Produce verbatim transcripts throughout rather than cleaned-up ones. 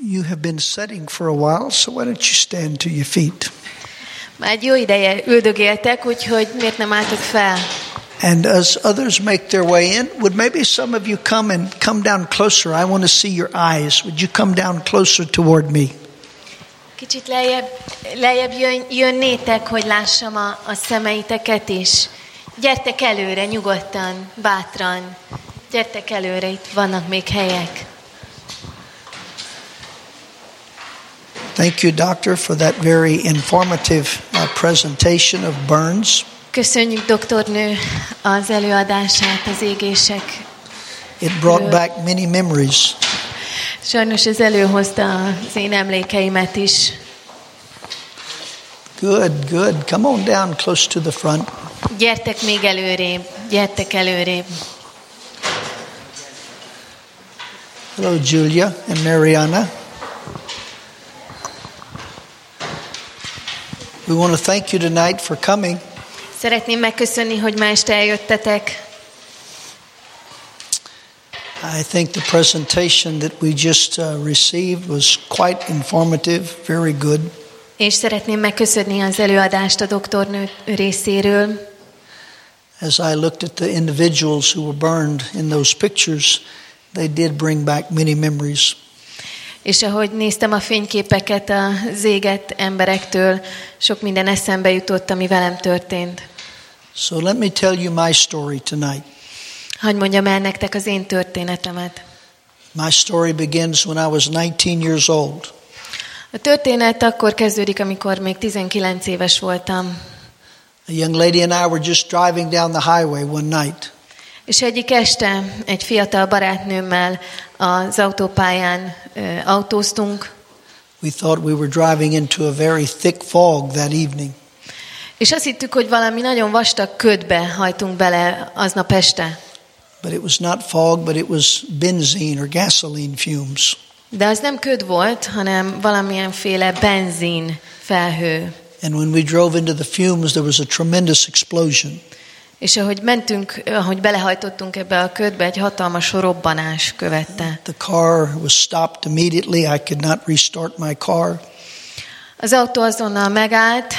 You have been sitting for a while, so why don't you stand to your feet? Már egy jó ideje üldögéltek, úgyhogy miért nem álltok fel? And as others make their way in, would maybe some of you come and come down closer? I want to see your eyes. Would you come down closer toward me? Kicsit lejjebb, lejjebb jön, jönnétek, hogy lássam a, a szemeiteket is. Gyertek előre, nyugodtan, bátran. Gyertek előre, itt vannak még helyek. Thank you, Doctor, for that very informative uh, presentation of burns. Köszönjük, doktornő, az előadását az égések. It brought back many memories. Sajnos ez előhozta az én emlékeimet is. Good, good. Come on down close to the front. Gyertek még előrébb, gyertek előrébb. Hello, Julia and Mariana. We want to thank you tonight for coming. Szeretném megköszönni, hogy ma este eljöttetek. I think the presentation that we just uh, received was quite informative, very good. És szeretném megköszönni az előadást a doktornő részéről. As I looked at the individuals who were burned in those pictures, they did bring back many memories. És ahogy néztem a fényképeket az égett emberektől, sok minden eszembe jutott, ami velem történt. So let me tell you my story tonight. Hadd mondjam el nektek az én történetemet. My story begins when I was nineteen years old. A történet akkor kezdődik, amikor még tizenkilenc éves voltam. A young lady and I were just driving down the highway one night. És egyik este egy fiatal barátnőmmel az autópályán ö, autóztunk. We thought we were driving into a very thick fog that evening. És azt hittük, hogy valami nagyon vastag ködbe hajtunk bele aznap este. But it was not fog, but it was benzene or gasoline fumes. De az nem köd volt, hanem valamilyenféle benzin felhő. And when we drove into the fumes, there was a tremendous explosion. És ahogy mentünk, ahogy belehajtottunk ebbe a ködbe, egy hatalmas robbanás követte. The car was stopped immediately. I could not restart my car. Az autó azonnal megállt.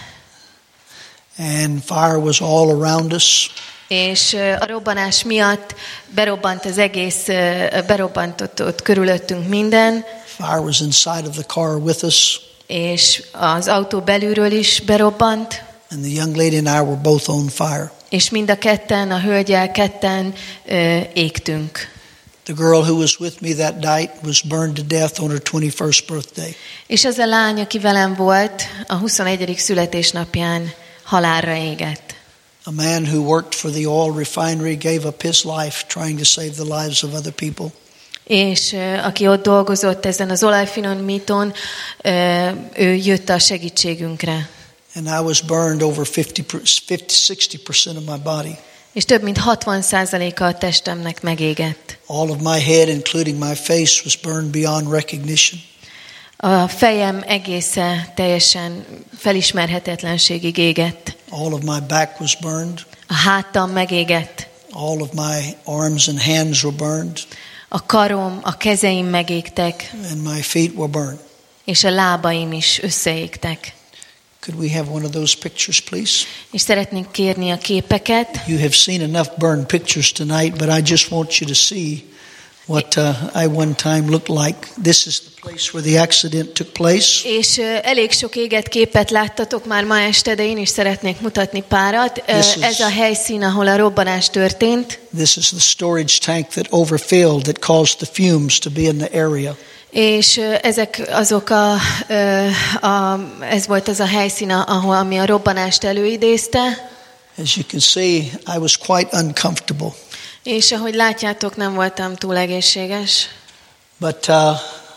And fire was all around us. És a robbanás miatt berobbant az egész, berobbant ott, ott körülöttünk minden. Fire was inside of the car with us. És az autó belülről is berobbant. And the young lady and I were both on fire. És mind a ketten, a hölgyel ketten ö, égtünk. The girl who was with me that night was burned to death on her twenty-first birthday. És az a lány, aki velem volt, a huszonegyedik születésnapján halálra égett. A man who worked for the oil refinery gave up his life trying to save the lives of other people. És uh, aki ott dolgozott ezen az olajfinomítón, uh, ő jött a segítségünkre. And I was burned over fifty, sixty percent of my body. És több mint hatvan százaléka a testemnek megégett. All of my head, including my face, was burned beyond recognition. A fejem egészen teljesen felismerhetetlenségig égett. All of my back was burned. A hátam megégett. All of my arms and hands were burned. A karom, a kezeim megégtek. And my feet were burned. És a lábaim is összeégtek. Could we have one of those pictures, please? És szeretnénk kérni a képeket. You have seen enough burned pictures tonight, but I just want you to see what uh, I one time looked like. This is the place where the accident took place. És uh, elég sok égett képet láttatok már ma este, de én is szeretnék mutatni párat. Uh, is, ez a helyszín, ahol a robbanás történt. This is the storage tank that overfilled that caused the fumes to be in the area. És uh, ezek azok a, uh, a, ez volt az a helyszín, ahol ami a robbanást előidézte. As you can see, I was quite uncomfortable. És ahogy látjátok, nem voltam túl egészséges. But uh,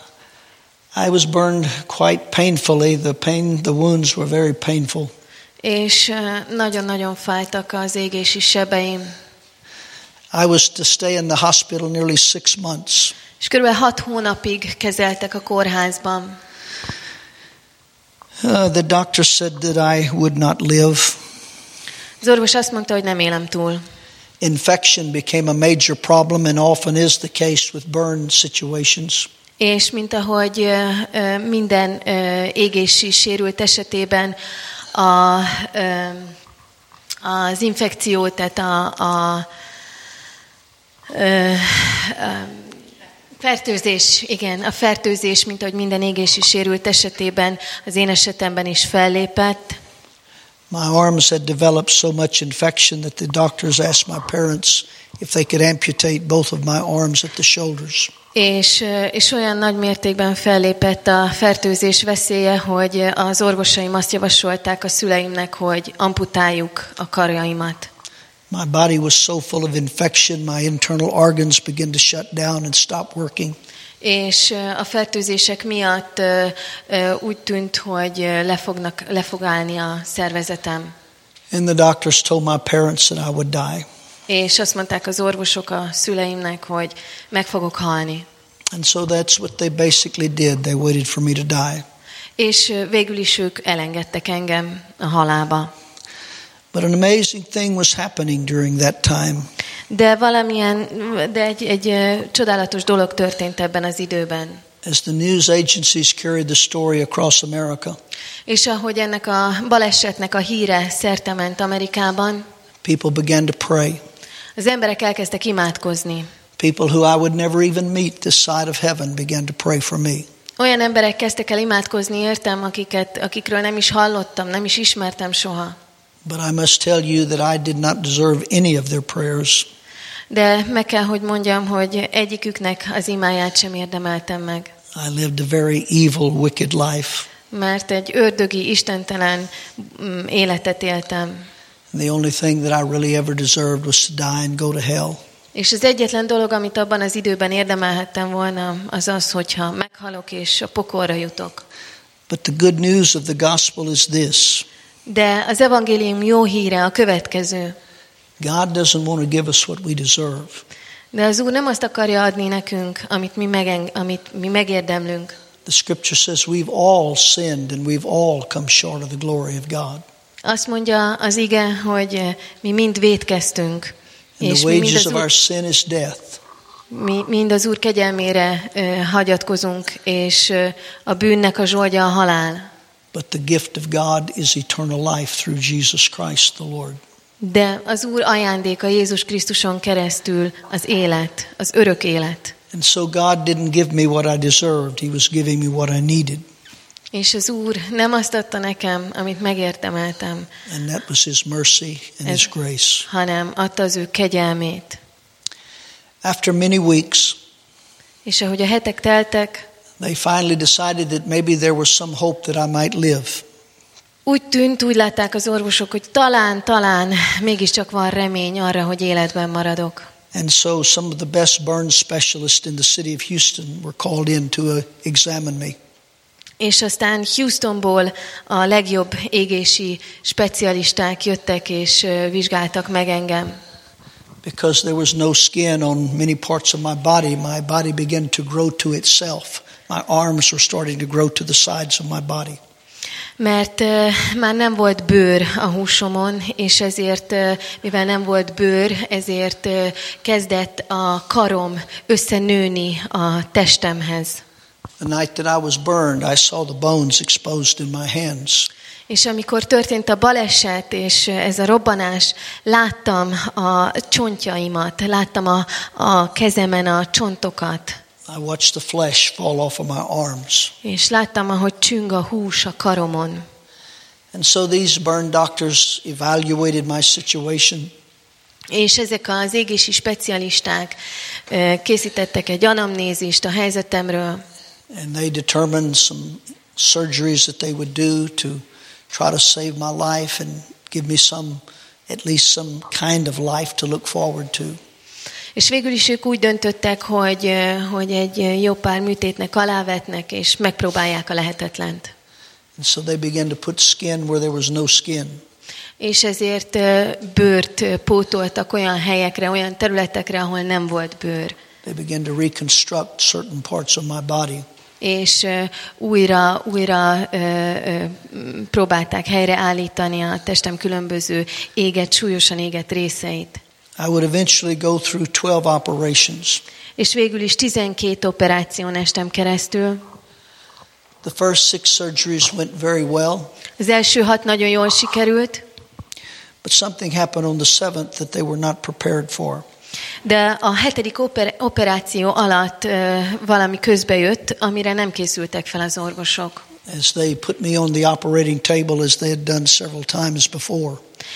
I was burned quite painfully. The pain, the wounds were very painful. És uh, nagyon-nagyon fájtak az égési sebeim. I was to stay in the hospital nearly six months. És körülbelül hat hónapig kezeltek a kórházban. Uh, the doctor said that I would not live. Az orvos azt mondta, hogy nem élem túl. Infection became a major problem and often is the case with burn situations. És mint ahogy minden égési sérült esetében a, az infekció, tehát a, a, a fertőzés, igen, a fertőzés, mint ahogy minden égési sérült esetében, az én esetemben is fellépett. My arms had developed so much infection that the doctors asked my parents if they could amputate both of my arms at the shoulders. És, és olyan nagy mértékben fellépett a fertőzés veszélye, hogy az orvosaim azt javasolták a szüleimnek, hogy amputáljuk a karjaimat. My body was so full of infection, my internal organs began to shut down and stop working. És a fertőzések miatt úgy tűnt, hogy le, fognak, le fog állni a szervezetem. And the doctors told my parents that I would die. És azt mondták az orvosok a szüleimnek, hogy meg fogok halni. And so that's what they basically did. They waited for me to die. És végül is ők elengedtek engem a halálba. But an amazing thing was happening during that time. De valamilyen, de egy, egy csodálatos dolog történt ebben az időben. As the news agencies carried the story across America. És ahogy ennek a balesetnek a híre szertement Amerikában, people began to pray. Az emberek elkezdtek imádkozni. People who I would never even meet this side of heaven began to pray for me. Olyan emberek kezdtek el imádkozni értem, akiket, akikről nem is hallottam, nem is ismertem soha. But I must tell you that I did not deserve any of their prayers. De meg kell, hogy mondjam, hogy egyiküknek az imáját sem érdemeltem meg. I lived a very evil, wicked life. Mert egy ördögi, istentelen életet éltem. The only thing that I really ever deserved was to die and go to hell. És az egyetlen dolog, amit abban az időben érdemelhettem volna, az az, hogyha meghalok és a pokolra jutok. But the good news of the gospel is this. De az evangélium jó híre a következő. God doesn't want to give us what we deserve. De az Úr nem azt akarja adni nekünk, amit mi, megen, amit mi megérdemlünk. The scripture says we've all sinned and we've all come short of the glory of God. Azt mondja az ige, hogy mi mind vétkeztünk. And és the mi mind wages az of our sin is death. Mi mind az Úr kegyelmére uh, hagyatkozunk, és uh, a bűnnek a zsoldja a halál. But the gift of God is eternal life through Jesus Christ the Lord. De az Úr ajándéka Jézus Krisztuson keresztül az élet, az örök élet. And so God didn't give me what I deserved. He was giving me what I needed. És az Úr nem azt adta nekem, amit megérdemeltem. And that was His mercy and Ez, His grace. hanem adta az ő kegyelmét. After many weeks, és ahogy a hetek teltek, they finally decided that maybe there was some hope that I might live. Úgy tűnt, úgy látták az orvosok, hogy talán, talán mégiscsak van remény arra, hogy életben maradok. And so some of the best burn specialists in the city of Houston were called in to uh, examine me. És aztán Houstonból a legjobb égési specialisták jöttek és vizsgáltak meg engem. Because there was no skin on many parts of my body, my body began to grow to itself. My arms were starting to grow to the sides of my body. Mert uh, már nem volt bőr a húsomon, és ezért, uh, mivel nem volt bőr, ezért uh, kezdett a karom összenőni a testemhez. The night that I was burned, I saw the bones exposed in my hands. És amikor történt a baleset, és ez a robbanás, láttam a csontjaimat, láttam a, a kezemen a csontokat. I watched the flesh fall off of my arms. És láttam, ahogy csüng a hús a karomon. And so these burn doctors evaluated my situation. És ezek az égési specialisták készítettek egy anamnézist a helyzetemről. And they determined some surgeries that they would do to try to save my life and give me some, at least some kind of life to look forward to. És végül is ők úgy döntöttek, hogy, hogy egy jó pár műtétnek alávetnek, és megpróbálják a lehetetlent. And so they began to put skin where there was no skin. És ezért bőrt pótoltak olyan helyekre, olyan területekre, ahol nem volt bőr. They began to reconstruct certain parts of my body. És újra, újra ö, ö, próbálták helyreállítani a testem különböző égett, súlyosan égett részeit. I would eventually go through twelve operations. És végül is tizenkét operáción estem keresztül. The first six surgeries went very well. Az első hat nagyon jól sikerült. But something happened on the seventh that they were not prepared for. De a hetedik oper- operáció alatt uh, valami közbejött, amire nem készültek fel az orvosok. As they put me on the operating table as they had done several times before.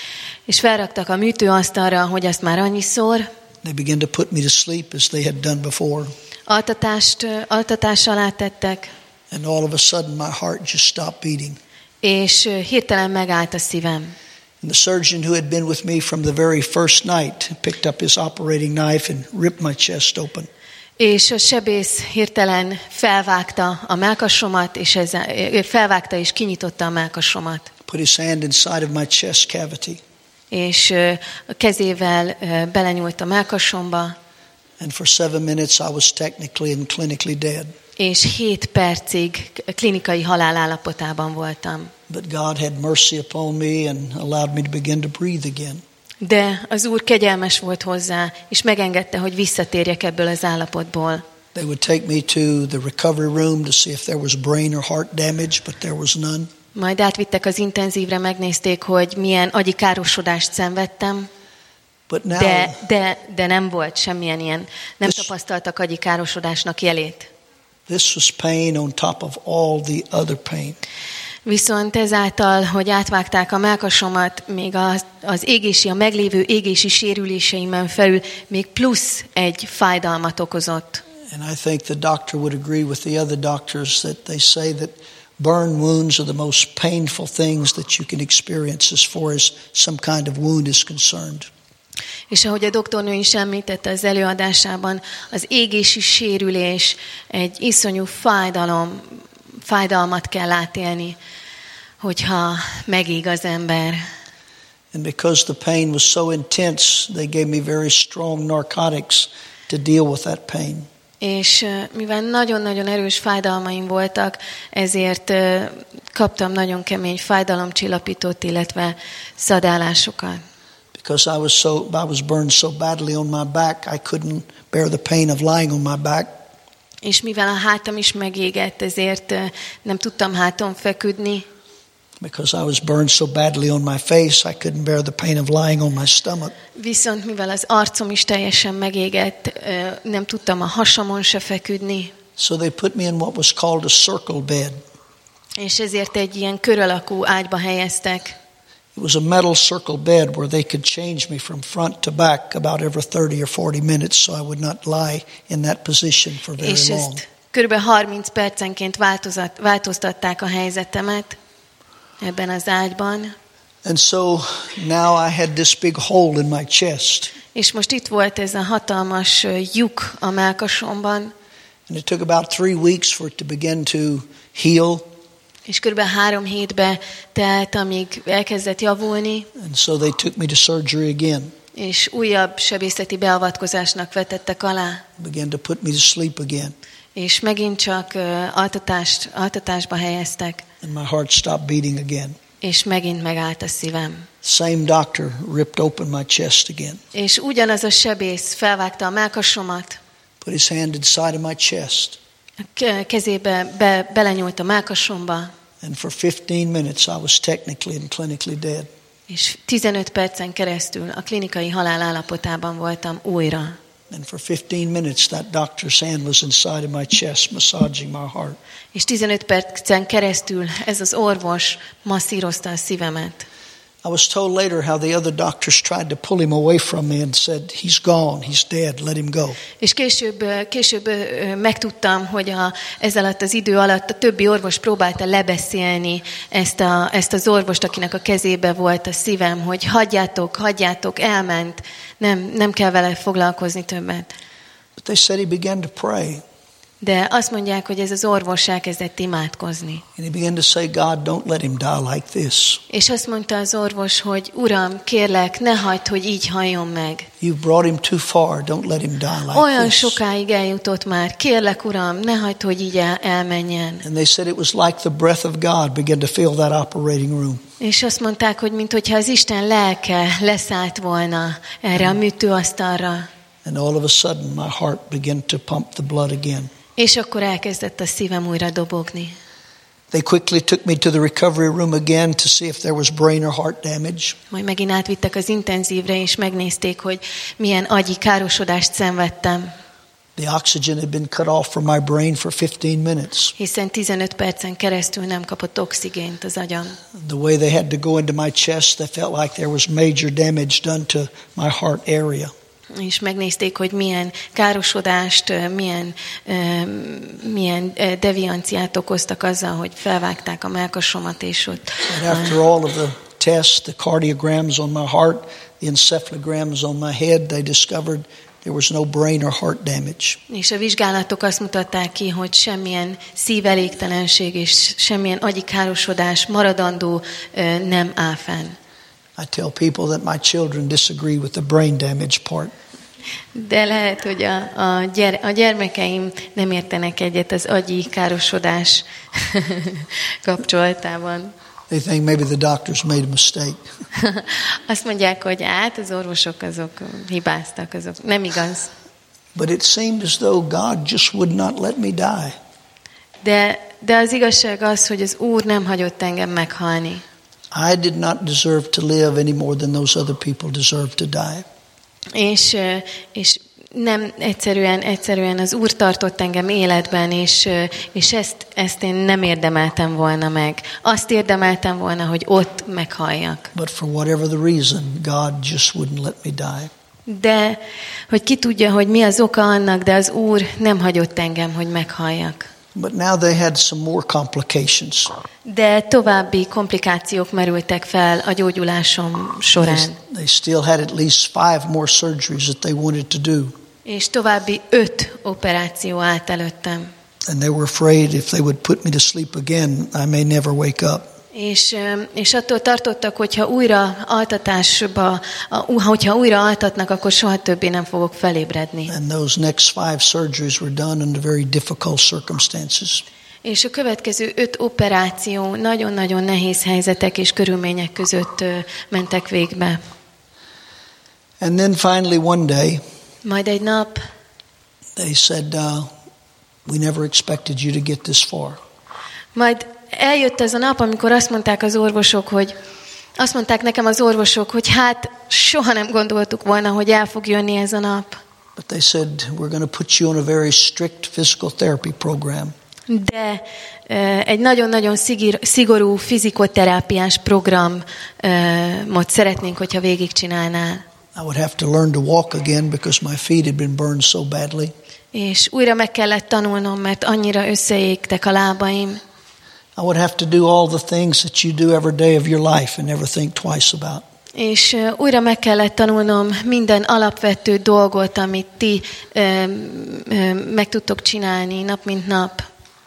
És felraktak a műtőasztalra, hogy azt már annyiszor. They began to put me to sleep as they had done before. Altatást, altatás alá tettek. And all of a sudden my heart just stopped beating. És hirtelen megállt a szívem. And the surgeon who had been with me from the very first night picked up his operating knife and ripped my chest open. És a sebész hirtelen felvágta a mellkasomat, és ezzel, felvágta és kinyitotta a mellkasomat. Put his hand inside of my chest cavity. És a kezével belenyúlt a mellkasomba. And for seven minutes I was technically and clinically dead. És hét percig klinikai halál állapotában voltam. But God had mercy upon me and allowed me to begin to breathe again. De az Úr kegyelmes volt hozzá, és megengedte, hogy visszatérjek ebből az állapotból. They would take me to the recovery room to see if there was brain or heart damage, but there was none. Majd átvittek az intenzívre, megnézték, hogy milyen agyi károsodást szenvedtem. But now, de, de, de nem volt semmilyen ilyen, nem this, tapasztaltak agyi károsodásnak jelét. This was pain on top of all the other pain. Viszont ezáltal, hogy átvágták a mellkasomat, még az, az égési, a meglévő égési sérüléseimen felül még plusz egy fájdalmat okozott. And I think the doctor would agree with the other doctors that they say that burn wounds are the most painful things that you can experience as far as some kind of wound is concerned. És ahogy a doktornő is említette az előadásában, az égési sérülés egy iszonyú fájdalom, fájdalmat kell átélni, hogyha megég az ember. And because the pain was so intense, they gave me very strong narcotics to deal with that pain. És mivel nagyon-nagyon erős fájdalmaim voltak, ezért kaptam nagyon kemény fájdalomcsillapítót, illetve szadálásokat. Because I was so I was burned so badly on my back, I couldn't bear the pain of lying on my back. És mivel a hátam is megégett, ezért nem tudtam háton feküdni. Because I was burned so badly on my face, I couldn't bear the pain of lying on my stomach. Viszont mivel az arcom is teljesen megégett, nem tudtam a hasamon se feküdni. So they put me in what was called a circle bed. És ezért egy ilyen kör alakú ágyba helyeztek. It was a metal circle bed where they could change me from front to back about every thirty or forty minutes, so I would not lie in that position for very és long. ezt körülbelül harminc percenként változtatták a helyzetemet ebben az ágyban. And so now I had this big hole in my chest. És most itt volt ez a hatalmas lyuk a mellkasomban. And it took about three weeks for it to begin to heal. És körülbelül három hétbe telt, amíg elkezdett javulni. And so they took me to surgery again. És újabb sebészeti beavatkozásnak vetettek alá. Began to put me to sleep again. És megint csak uh, altatást, altatásba helyeztek. And my heart stopped beating again. És megint megállt a szívem. Same doctor ripped open my chest again. És ugyanaz a sebész felvágta a mellkasomat. Put his hand inside of my chest. A kezébe be, belenyúlt a mellkasomba. And for fifteen minutes I was technically and clinically dead. És tizenöt percen keresztül a klinikai halál állapotában voltam újra. And for fifteen minutes that doctor's hand was inside of my chest massaging my heart. És tizenöt percen keresztül ez az orvos masszírozta a szívemet. I was told later how the other doctors tried to pull him away from me and said, he's gone, he's dead, let him go. És később, később megtudtam, hogy a, ez alatt az idő alatt a többi orvos próbálta lebeszélni ezt, a, ezt az orvost, akinek a kezébe volt a szívem, hogy hagyjátok, hagyjátok, elment, nem, nem kell vele foglalkozni többet. But they said he began to pray. De azt mondják, hogy ez az orvos elkezdett imádkozni. And he began to say, God, don't let him die like this. És azt mondta az orvos, hogy Uram, kérlek, ne hagyd, hogy így halljon meg. You've brought him too far. Don't let him die like Olyan this. sokáig eljutott már. Kérlek, Uram, ne hagyd, hogy így el- elmenjen. And they said it was like the breath of God began to fill that operating room. És azt mondták, hogy minthogyha az Isten lelke leszállt volna erre a műtőasztalra. And all of a sudden my heart began to pump the blood again. És akkor elkezdett a szívem újra dobogni. They quickly took me to the recovery room again to see if there was brain or heart damage. Majd megint átvittek az intenzívre, és megnézték, hogy milyen agyi károsodást szenvedtem. The oxygen had been cut off from my brain for fifteen minutes. Hiszen tizenöt percen keresztül nem kapott oxigént az agyam. The way they had to go into my chest, they felt like there was major damage done to my heart area. És megnézték, hogy milyen károsodást, milyen, milyen devianciát okoztak azzal, hogy felvágták a mellkasomat, és ott... And after all of the tests, the cardiograms on my heart, the encephalograms on my head, they discovered there was no brain or heart damage. És a vizsgálatok azt mutatták ki, hogy semmilyen szívelégtelenség és semmilyen agyi károsodás maradandó nem áll fenn. I tell people that my children disagree with the brain damage part. De lehet, hogy a, a, gyere, a gyermekeim nem értenek egyet az agyi károsodás kapcsolatában. They think maybe the doctors made a mistake. Azt mondják, hogy hát az orvosok azok hibáztak, azok nem igaz. But it seemed as though God just would not let me die. De, de az igazság az, hogy az Úr nem hagyott engem meghalni. I did not deserve to live any more than those other people deserve to die. És, és nem egyszerűen, egyszerűen az Úr tartott engem életben, és, és ezt, ezt én nem érdemeltem volna meg. Azt érdemeltem volna, hogy ott meghalljak. But for whatever the reason, God just wouldn't let me die. De, hogy ki tudja, hogy mi az oka annak, de az Úr nem hagyott engem, hogy meghalljak. But now they had some more complications. De további komplikációk merültek fel a gyógyulásom során. They, they still had at least five more surgeries that they wanted to do. És további öt operáció állt előttem. And they were afraid if they would put me to sleep again, I may never wake up. És, és attól tartottak, hogyha újra altatásba, hogyha újra altatnak, akkor soha többé nem fogok felébredni. And those next five surgeries were done under very difficult circumstances. És a következő öt operáció nagyon-nagyon nehéz helyzetek és körülmények között mentek végbe. And then finally one day, majd egy nap, they said, uh, we never expected you to get this far. Majd eljött ez a nap, amikor azt mondták az orvosok, hogy azt mondták nekem az orvosok, hogy hát soha nem gondoltuk volna, hogy el fog jönni ez a nap. But they said, we're going to put you on a very strict physical therapy program. De uh, egy nagyon-nagyon szigor, szigorú fizikoterápiás programot szeretnénk, hogyha végigcsinálnál. I would have to learn to walk again because my feet had been burned so badly. És újra meg kellett tanulnom, mert annyira összeégtek a lábaim. I would have to do all the things that you do every day of your life and never think twice about. És uh, újra meg kellett tanulnom minden alapvető dolgot, amit ti uh, uh, meg tudtok csinálni nap mint nap.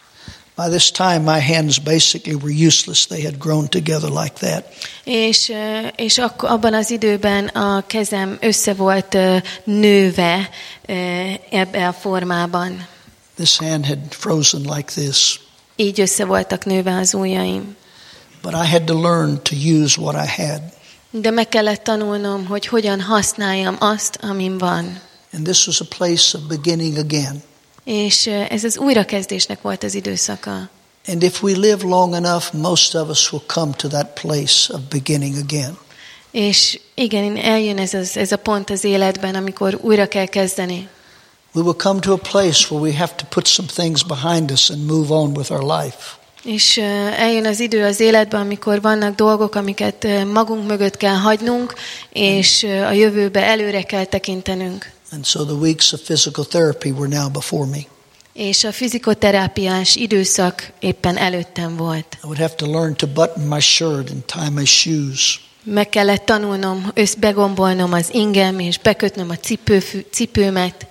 By this time my hands basically were useless. They had grown together like that. És, uh, és akkor abban az időben a kezem össze volt uh, nőve uh, ebben a formában. This hand had frozen like this. Így össze voltak nőve az ujjaim. But I had to learn to use what I had. De meg kellett tanulnom, hogy hogyan használjam azt, amin van. And this was a place of beginning again. És ez az újrakezdésnek volt az időszaka. And if we live long enough, most of us will come to that place of beginning again. És igen, eljön ez, az, ez a pont az életben, amikor újra kell kezdeni. We will come to a place where we have to put some things behind us and move on with our life. És eljön az idő az életben, amikor vannak dolgok, amiket magunk mögött kell hagynunk, és a jövőbe előre kell tekintenünk. And so the weeks of physical therapy were now before me. És a fizikoterápiás időszak éppen előttem volt. I would have to learn to button my shirt and tie my shoes. Meg kellett tanulnom, összbegombolnom az ingem, és bekötnöm a cipő, cipőmet.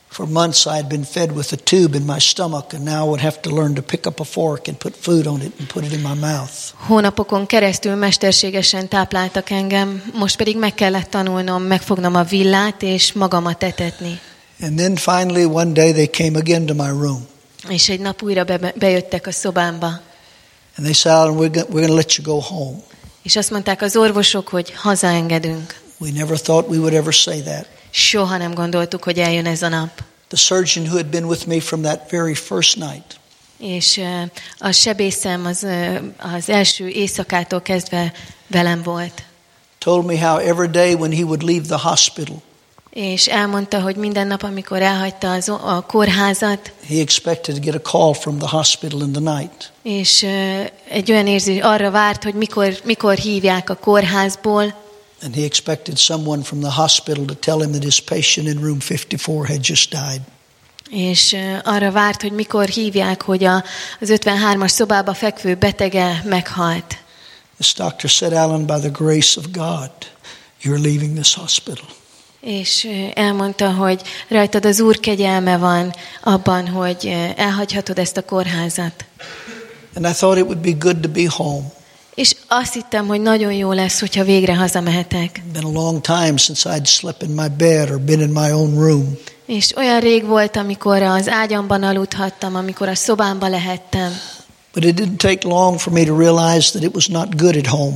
For months I had been fed with a tube in my stomach, and now I would have to learn to pick up a fork and put food on it and put it in my mouth. Hónapokon keresztül mesterségesen tápláltak engem, most pedig meg kellett tanulnom megfognom a villát és magamat etetni. And then finally one day they came again to my room. És egy nap újra be, bejöttek a szobámba. And they said, Alan, we're going to let you go home. És azt mondták az orvosok, hogy hazaengedünk. We never thought we would ever say that. Soha nem gondoltuk, hogy eljön ez a nap. The surgeon who had been with me from that very first night. És a sebészem az, az első éjszakától kezdve velem volt. Told me how every day when he would leave the hospital. És elmondta, hogy minden nap, amikor elhagyta az, a kórházat, he expected to get a call from the hospital in the night. És egy olyan érzés arra várt, hogy mikor, mikor hívják a kórházból. And he expected someone from the hospital to tell him that his patient in room fifty-four had just died. És arra várt, hogy mikor hívják, hogy a, az ötvenhármas szobába fekvő betege meghalt. This doctor said, Alan, by the grace of God, you're leaving this hospital. És elmondta, hogy rajtad az Úr kegyelme van abban, hogy elhagyhatod ezt a kórházat. And I thought it would be good to be home. És azt hittem, hogy nagyon jó lesz, hogyha végre hazamehetek. It's been a long time since I'd slept in my bed or been in my own room. És olyan rég volt, amikor az ágyamban aludhattam, amikor a szobámba lehettem. But it didn't take long for me to realize that it was not good at home.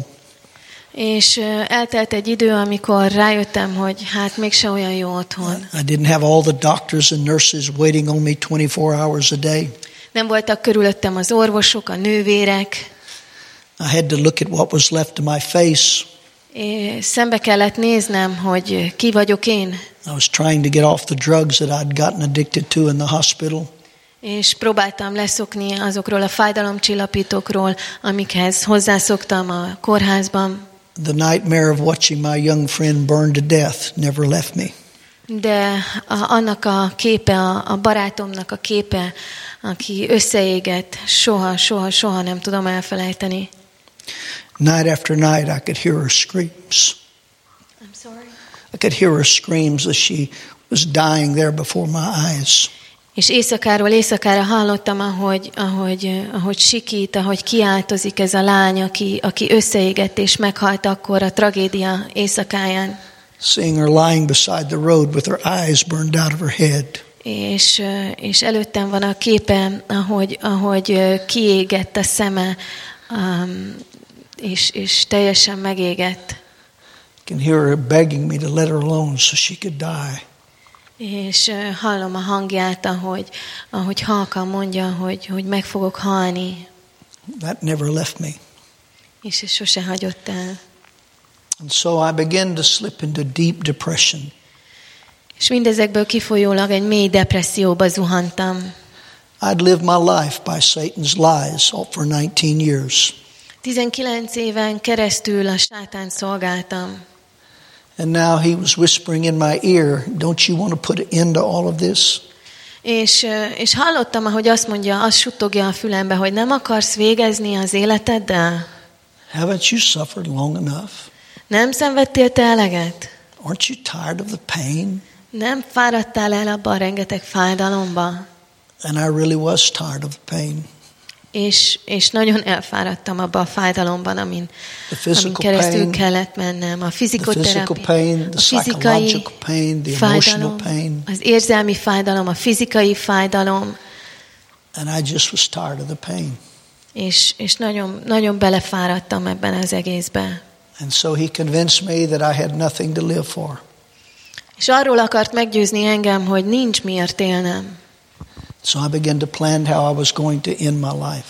És eltelt egy idő, amikor rájöttem, hogy hát mégse olyan jó otthon. I didn't have all the doctors and nurses waiting on me twenty-four hours a day. Nem voltak körülöttem az orvosok, a nővérek. I had to look at what was left of my face. És szembe kellett néznem, hogy ki vagyok én. I was trying to get off the drugs that I'd gotten addicted to in the hospital. És próbáltam leszokni azokról a fájdalomcsillapítókról, amikhez hozzászoktam a kórházban. The nightmare of watching my young friend burn to death never left me. De a, annak a képe, a, a barátomnak a képe, aki összeégett, soha, soha, soha nem tudom elfelejteni. Night after night I could hear her screams. I'm sorry. I could hear her screams as she was dying there before my eyes. És éjszakáról éjszakára hallottam, ahogy, ahogy, ahogy sikít, ahogy kiáltozik ez a lány, aki, aki összeégett és meghalt akkor a tragédia éjszakáján. Seeing her lying beside the road with her eyes burned out of her head. És, és előttem van a képe, ahogy, ahogy kiégett a szeme, um, és, és teljesen megégett. I can hear her begging me to let her alone so she could die. És hallom a hangját, ahogy, ahogy halkan mondja, hogy, hogy meg fogok halni. That never left me. És ez sose hagyott el. And so I began to slip into deep depression. És mindezekből kifolyólag egy mély depresszióba zuhantam. I'd lived my life by Satan's lies for nineteen years. tizenkilenc éven keresztül a sátán szolgáltam. And now he was whispering in my ear, don't you want to put an end to all of this? És, és hallottam, ahogy azt mondja, azt suttogja a fülembe, hogy nem akarsz végezni az életeddel? Haven't you suffered long enough? Nem szenvedtél te eleget? Aren't you tired of the pain? Nem fáradtál el abban a rengeteg fájdalomba? And I really was tired of the pain. És, és nagyon elfáradtam abba a fájdalomban, amin, amin keresztül pain, kellett mennem. A fizikoterápia, pain, a fizikai pain, fájdalom, pain. Az érzelmi fájdalom, a fizikai fájdalom. And I just was tired of the pain. És, és nagyon, nagyon belefáradtam ebben az egészbe. And so he convinced me that I had nothing to live for. És arról akart meggyőzni engem, hogy nincs miért élnem. So I began to plan how I was going to end my life.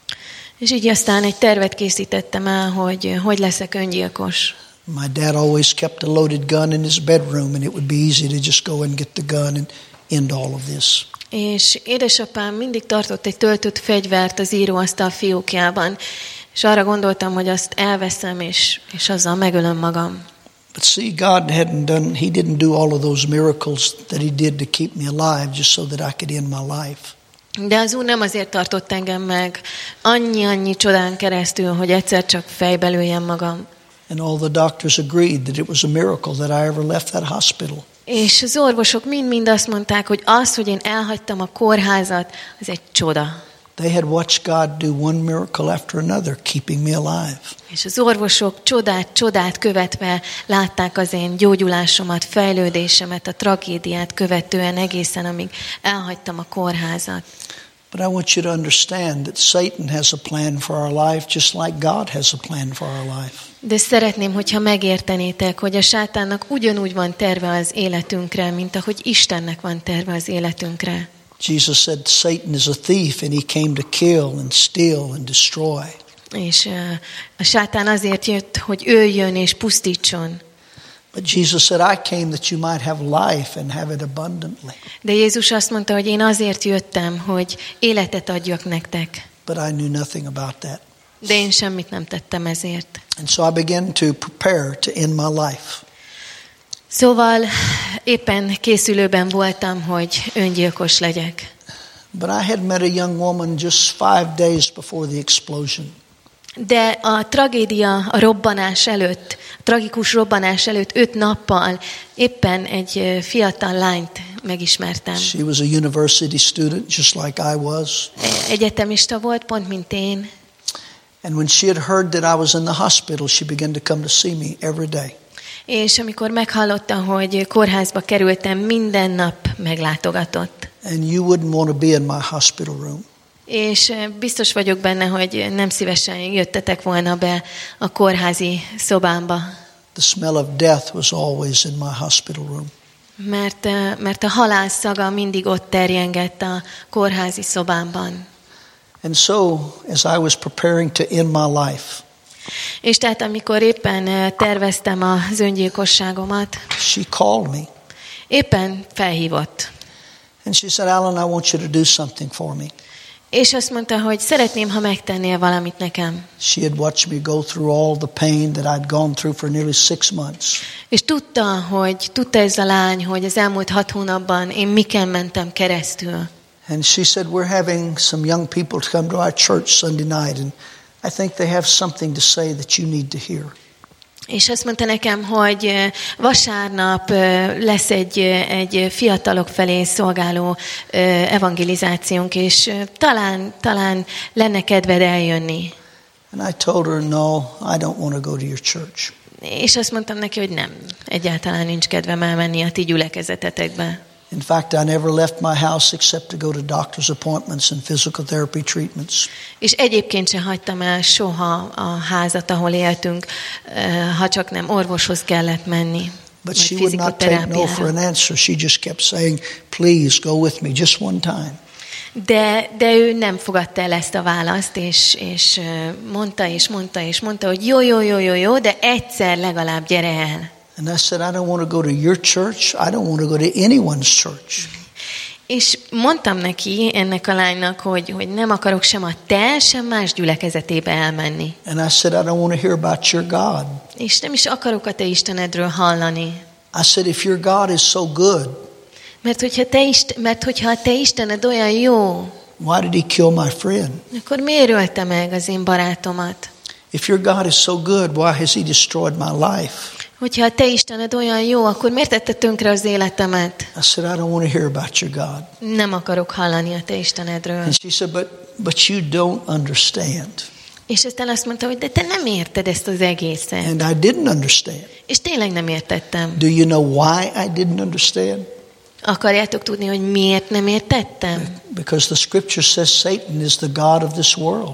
És így aztán egy tervet készítettem el, hogy hogy leszek öngyilkos. My dad always kept a loaded gun in his bedroom, and it would be easy to just go and get the gun and end all of this. És édesapám mindig tartott egy töltött fegyvert az íróasztal fiókjában, és arra gondoltam, hogy azt elveszem, és, és azzal megölöm magam. But see, God hadn't done, he didn't do all of those miracles that he did to keep me alive just so that I could end my life. De az Úr nem azért tartott engem meg annyi-annyi csodán keresztül, hogy egyszer csak fejbe lőjem magam. And all the doctors agreed that it was a miracle that I ever left that hospital. És az orvosok mind-mind azt mondták, hogy az, hogy én elhagytam a kórházat, az egy csoda. They had watched God do one miracle after another, keeping me alive. És az orvosok csodát, csodát követve látták az én gyógyulásomat, fejlődésemet, a tragédiát követően egészen, amíg elhagytam a kórházat. But I want you to understand that Satan has a plan for our life, just like God has a plan for our life. De szeretném, hogyha megértenétek, hogy a sátánnak ugyanúgy van terve az életünkre, mint ahogy Istennek van terve az életünkre. Jesus said Satan is a thief and he came to kill and steal and destroy. És uh, a sátán azért jött, hogy öljön és pusztítson. But Jesus said, I came that you might have life and have it abundantly. De Jézus azt mondta, hogy én azért jöttem, hogy életet adjak nektek. But I knew nothing about that. De én semmit nem tettem ezért. And so I began to prepare to end my life. Szóval éppen készülőben voltam, hogy öngyilkos legyek. But I had met a young woman just five days before the explosion. De a tragédia, a robbanás előtt, a tragikus robbanás előtt öt nappal éppen egy fiatal lányt megismertem. She was a university student, just like I was. Egyetemista volt, pont mint én. And when she had heard that I was in the hospital, she began to come to see me every day. És amikor meghallotta, hogy kórházba kerültem, minden nap meglátogatott. And you wouldn't want to be in my hospital room. És biztos vagyok benne, hogy nem szívesen jöttetek volna be a kórházi szobámba. The smell of death was always in my hospital room. Mert, mert a halál szaga mindig ott terjengett a kórházi szobámban. And so, as I was preparing to end my life, és tehát amikor éppen terveztem az öngyilkosságomat, she called me. Éppen felhívott. And she said, Alan, I want you to do something for me. És azt mondta, hogy szeretném, ha megtennél valamit nekem. She had watched me go through all the pain that I'd gone through for nearly six months. És tudta, hogy tudta ez a lány, hogy az elmúlt hat hónapban én miken mentem keresztül. And she said, we're having some young people to come to our church Sunday night, and I think they have something to say that you need to hear. És azt mondta nekem, hogy vasárnap lesz egy, egy fiatalok felé szolgáló evangelizációnk, és talán, talán lenne kedved eljönni. And I told her, no, I don't want to go to your church. És azt mondtam neki, hogy nem, egyáltalán nincs kedvem elmenni a ti gyülekezetetekbe. In fact, I never left my house except to go to doctor's appointments and physical therapy treatments. És egyébként sem hagytam el soha a házat, ahol éltünk, ha csak nem orvoshoz kellett menni. But she would not take no for an answer. She just kept saying, please go with me just one time. De, de ő nem fogadta el ezt a választ, és, és mondta, és mondta, és mondta, hogy jó, jó, jó, jó, jó, de egyszer legalább gyere el. And I said, I don't want to go to your church. I don't want to go to anyone's church. És mondtam neki, ennek a lánynak, hogy, hogy nem akarok sem a te, sem más gyülekezetébe elmenni. And I said, I don't want to hear about your God. És nem is akarok a te Istenedről hallani. I said, if your God is so good, mert hogyha te Isten, mert hogyha a te Istened olyan jó, why did he kill my friend? Akkor miért ölte meg az én barátomat? If your God is so good, why has he destroyed my life? Hogyha a te Istened olyan jó, akkor miért tette tönkre az életemet? I said, I don't want to hear about your God. Nem akarok hallani a te Istenedről. And she said, but, but you don't understand. És aztán azt mondta, hogy de te nem érted ezt az egészet. And I didn't understand. És tényleg nem értettem. Do you know why I didn't understand? Akarjátok tudni, hogy miért nem értettem? Because the scripture says Satan is the god of this world.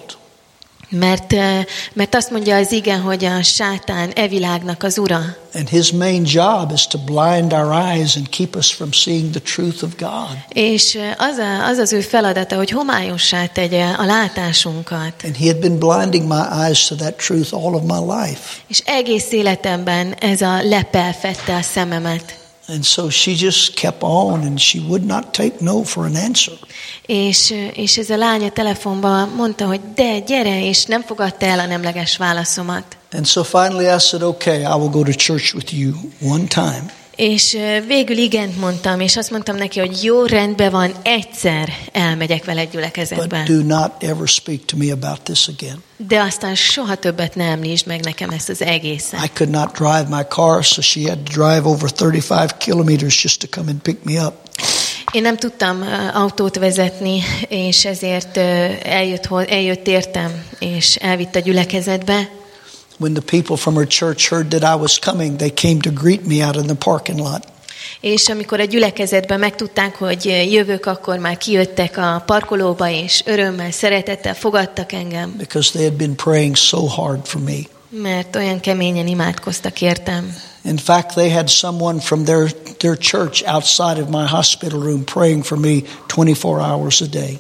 Mert, mert azt mondja az ige, hogy a sátán e világnak az ura. And his main job is to blind our eyes and keep us from seeing the truth of God. És az, a, az az ő feladata, hogy homályossá tegye a látásunkat. And he had been blinding my eyes to that truth all of my life. És egész életemben ez a lepel fedte a szememet. And so she just kept on and she would not take no for an answer. És, és ez a lány a telefonban mondta, hogy de gyere, és nem fogadta el a nemleges válaszomat. And so finally I said, okay, I will go to church with you one time. És végül igent mondtam, és azt mondtam neki, hogy jó, rendben van, egyszer elmegyek vele egy gyülekezetbe. But do not ever speak to me about this again. De aztán soha többet ne említsd meg nekem ezt az egészet. I could not drive my car, so she had to drive over thirty-five kilometers just to come and pick me up. Én nem tudtam autót vezetni, és ezért eljött, eljött értem, és elvitt a gyülekezetbe. When the people from her church heard that I was coming, they came to greet me out in the parking lot. És amikor a gyülekezetben megtudták, hogy jövök, akkor már kijöttek a parkolóba, és örömmel, szeretettel fogadtak engem. Because they had been praying so hard for me. Mert olyan keményen imádkoztak értem. In fact, they had someone from their their church outside of my hospital room praying for me twenty-four hours a day.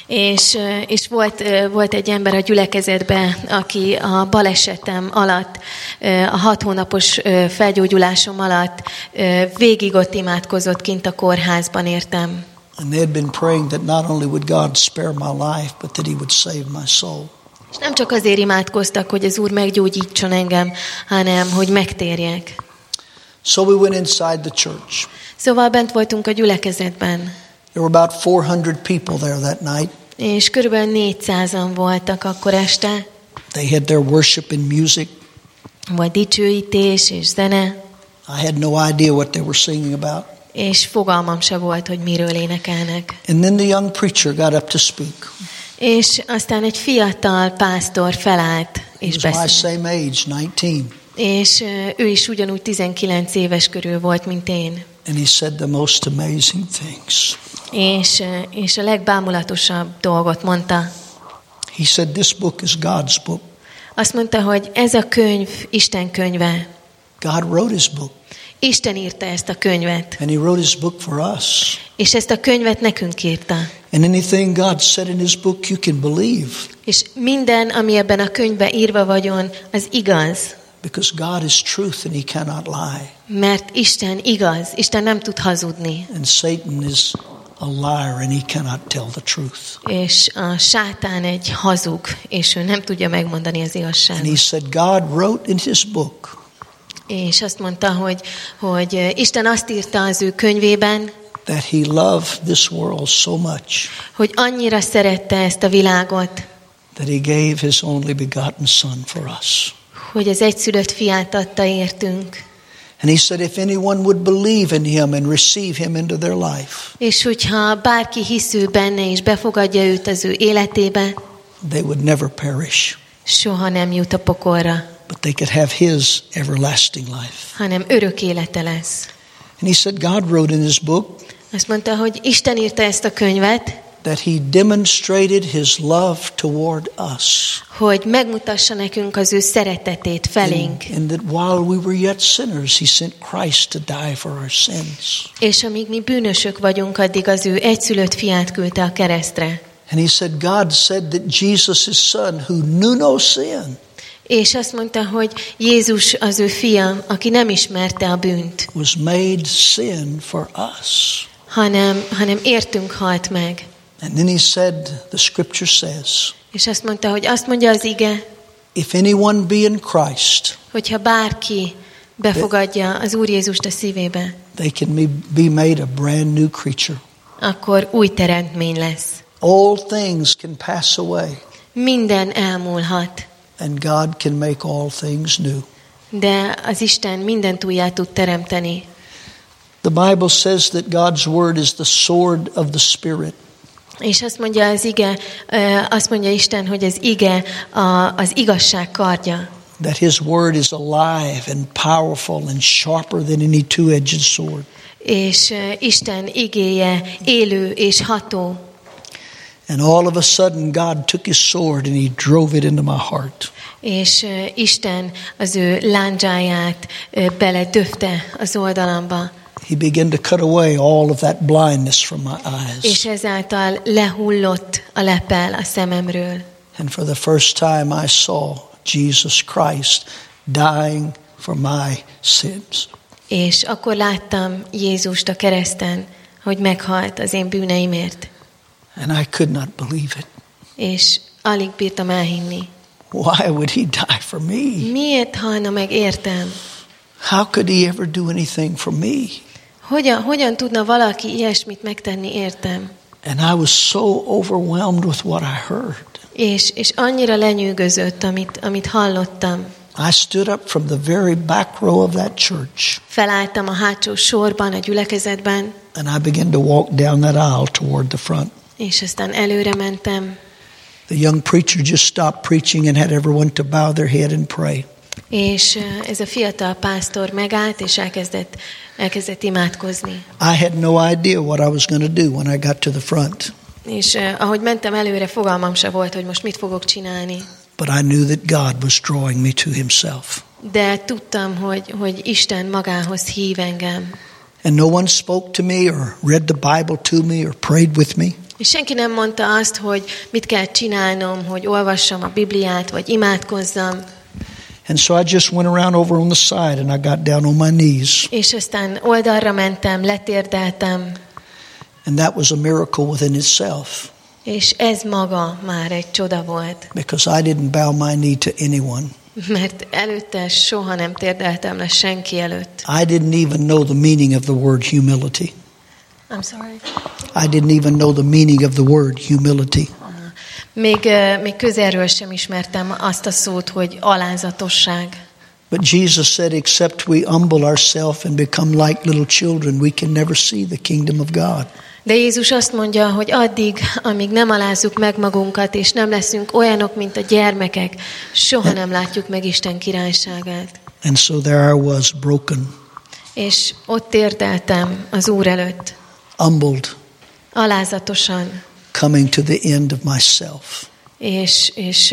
És, és volt, volt egy ember a gyülekezetben, aki a balesetem alatt, a hat hónapos felgyógyulásom alatt végig ott imádkozott kint a kórházban értem. And they had been praying that not only would God spare my life, but that He would save my soul. És nem csak azért imádkoztak, hogy az Úr meggyógyítson engem, hanem hogy megtérjek. So we went inside the church. Szóval bent voltunk a gyülekezetben. There were about four hundred people there that night. És körülbelül négyszázan voltak akkor este. They had their worship and music. Volt dicsőítés és zene. I had no idea what they were singing about. És fogalmam se volt, hogy miről énekelnek. And then the young preacher got up to speak. És aztán egy fiatal pásztor felállt és He was my beszélt. same age, nineteen. És ő is ugyanúgy tizenkilenc éves körül volt, mint én. And he said the most amazing things. És, és a legbámulatosabb dolgot mondta. He said this book is God's book. Azt mondta, hogy ez a könyv Isten könyve. God wrote his book. Isten írta ezt a könyvet. And he wrote his book for us. És ezt a könyvet nekünk írta. And anything God said in his book you can believe. És minden, ami ebben a könyvben írva vagyon, az igaz. Because God is truth and he cannot lie. Mert Isten igaz, Isten nem tud hazudni. And Satan is a liar and he cannot tell the truth. És a sátán egy hazug, és ő nem tudja megmondani az igazságot. And he said God wrote in his book. És azt mondta, hogy, hogy Isten azt írta az ő könyvében, that he loved this world so much, hogy annyira szerette ezt a világot, that he gave his only begotten son for us. hogy az egyszülött fiát adta értünk. And he said if anyone would believe in him and receive him into their life, És hogyha bárki hisző benne és befogadja őt az ő életébe, they would never perish, soha nem jut a pokolra, but they could have his everlasting life. hanem örök élete lesz. And he said God wrote in his book Azt mondta, hogy Isten írta ezt a könyvet, that he demonstrated his love toward us. hogy megmutassa nekünk az ő szeretetét felénk. And, and that while we were yet sinners, he sent Christ to die for our sins. És amíg mi bűnösök vagyunk, addig az ő egyszülött fiát küldte a keresztre. And he said God said that Jesus, his son, who knew no sin, És azt mondta, hogy Jézus az ő fia, aki nem ismerte a bűnt, was made sin for us. hanem, hanem értünk halt meg. And then he said, the scripture says, És azt mondta, hogy azt mondja az ige, if anyone be in Christ, hogyha bárki befogadja az Úr Jézust a szívébe, they can be made a brand new creature. akkor új teremtmény lesz. All things can pass away, Minden elmúlhat, and God can make all things new. de az Isten mindent újjá tud teremteni. The Bible says that God's word is the sword of the Spirit. És azt mondja az ige, azt mondja Isten, hogy az ige a, az igazság kardja. That his word is alive and powerful and sharper than any two-edged sword. És Isten igéje élő és ható. And all of a sudden God took his sword and he drove it into my heart. És Isten az ő lándzsáját beledöfte az oldalamba. He began to cut away all of that blindness from my eyes. És ezáltal lehullott a lepel a szememről. And for the first time I saw Jesus Christ dying for my sins. És akkor láttam Jézust a kereszten, hogy meghalt az én bűneimért. And I could not believe it. És alig bírtam elhinni. Why would he die for me? Miért halna meg értem? How could he ever do anything for me? Hogyan, hogyan tudna valaki ilyesmit megtenni értem? And I was so overwhelmed with what I heard. És, és annyira lenyűgözött, amit, amit hallottam. I stood up from the very back row of that church. Felálltam a hátsó sorban, a gyülekezetben. And I began to walk down that aisle toward the front. És aztán előre mentem. The young preacher just stopped preaching and had everyone to bow their head and pray. És ez a fiatal pásztor megállt, és elkezdett, elkezdett imádkozni. I had no idea what I was going to do when I got to the front. És uh, ahogy mentem előre, fogalmam se volt, hogy most mit fogok csinálni. But I knew that God was drawing me to himself. De tudtam, hogy, hogy Isten magához hív engem. And no one spoke to me or read the Bible to me or prayed with me. És senki nem mondta azt, hogy mit kell csinálnom, hogy olvassam a Bibliát, vagy imádkozzam. And so I just went around over on the side and I got down on my knees. És aztán oldalra mentem, letérdeltem. And that was a miracle within itself. És ez maga már egy csoda volt. Because I didn't bow my knee to anyone. Mert előtte soha nem térdeltem le senki előtt. I didn't even know the meaning of the word humility. I'm sorry. I didn't even know the meaning of the word humility. Még, még közelről sem ismertem azt a szót, hogy alázatosság. But Jesus said, except we humble ourselves and become like little children, we can never see the kingdom of God. De Jézus azt mondja, hogy addig, amíg nem alázzuk meg magunkat, és nem leszünk olyanok, mint a gyermekek, soha nem látjuk meg Isten királyságát. And so there I was, broken. És ott térdeltem az Úr előtt. Humbled. Alázatosan. Coming to the end of myself. És, és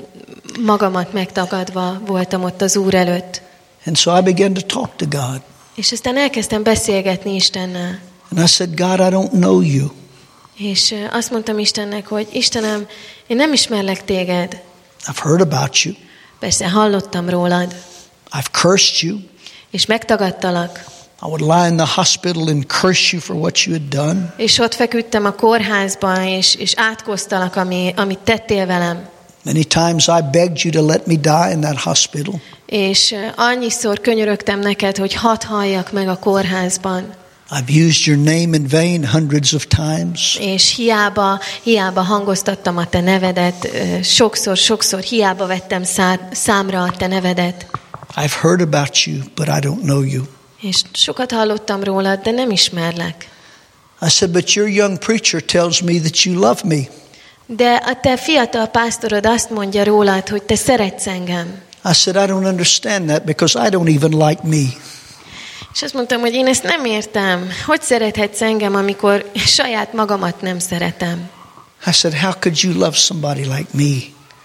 magamat megtagadva voltam ott az Úr előtt. And so I began to talk to God. És aztán elkezdtem beszélgetni Istennel. And I said, God, I don't know you. És azt mondtam Istennek, hogy Istenem, én nem ismerlek téged. I've heard about you. Persze hallottam rólad. I've cursed you. És megtagadtalak. I would lie in the hospital and curse you for what you had done. És ott feküdtem a kórházban, és, és átkoztalak, ami, amit tettél velem. Many times I begged you to let me die in that hospital. És annyiszor könyörögtem neked, hogy hadd halljak meg a kórházban. I've used your name in vain hundreds of times. És hiába, hiába hangoztattam a te nevedet, sokszor, sokszor hiába vettem számra a te nevedet. I've heard about you, but I don't know you. És sokat hallottam rólad, de nem ismerlek. I said, but your young preacher tells me that you love me. De a te fiatal pásztorod azt mondja rólad, hogy te szeretsz engem. I said, I don't understand that because I don't even like me. És azt mondtam, hogy én ezt nem értem. Hogy szerethetsz engem, amikor saját magamat nem szeretem? I said, how could you love somebody like me?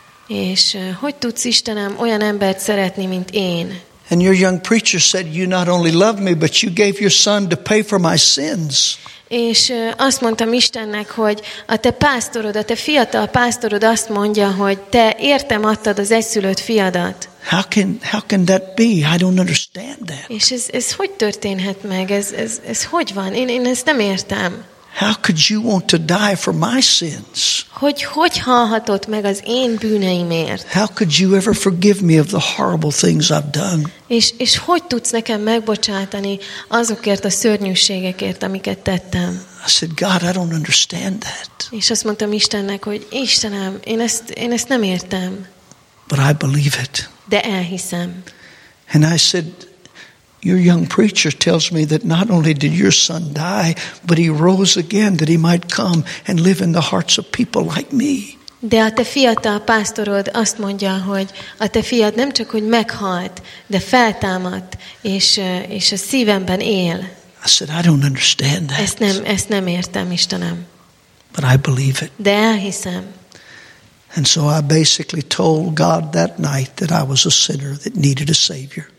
És uh, hogy tudsz, Istenem, olyan embert szeretni, mint én? And your young preacher said, you not only love me, but you gave your son to pay for my sins. És uh, azt mondtam Istennek, hogy a te pásztorod, a te fiatal pásztorod azt mondja, hogy te értem adtad az egyszülött fiadat. How can how can that be? I don't understand that. És ez, ez hogy történhet meg? Ez, ez, ez hogy van? Én, én ezt nem értem. How could you want to die for my sins? Hogy hogy halhatott meg az én bűneimért? How could you ever forgive me of the horrible things I've done? És, és hogy tudsz nekem megbocsátani azokért a szörnyűségekért, amiket tettem? I said, God, I don't understand that. És azt mondtam Istennek, hogy Istenem, én ezt, én ezt nem értem. But I believe it. De elhiszem. And I said, your young preacher tells me that not only did your son die, but he rose again that he might come and live in the hearts of people like me. De a te fiatal pásztorod azt mondja, hogy a te fiad nem csak, hogy meghalt, de feltámadt, és, és a szívemben él. I said, I don't understand that. Ezt nem, ezt nem értem, Istenem. But I believe it. De elhiszem. And so I basically told God that night that I was a sinner that needed a savior.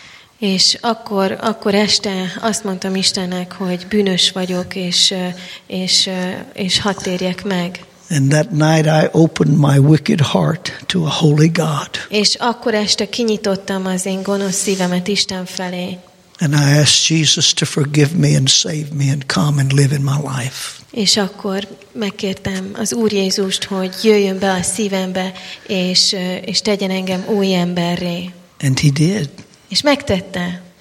És akkor, akkor este azt mondtam Istennek, hogy bűnös vagyok, és, és, és hadd térjek meg. And that night I opened my wicked heart to a holy God. És akkor este kinyitottam az én gonosz szívemet Isten felé. And I asked Jesus to forgive me and save me and come and live in my life. És akkor megkértem az Úr Jézust, hogy jöjjön be a szívembe, és, és tegyen engem új emberré. And he did. És megtette.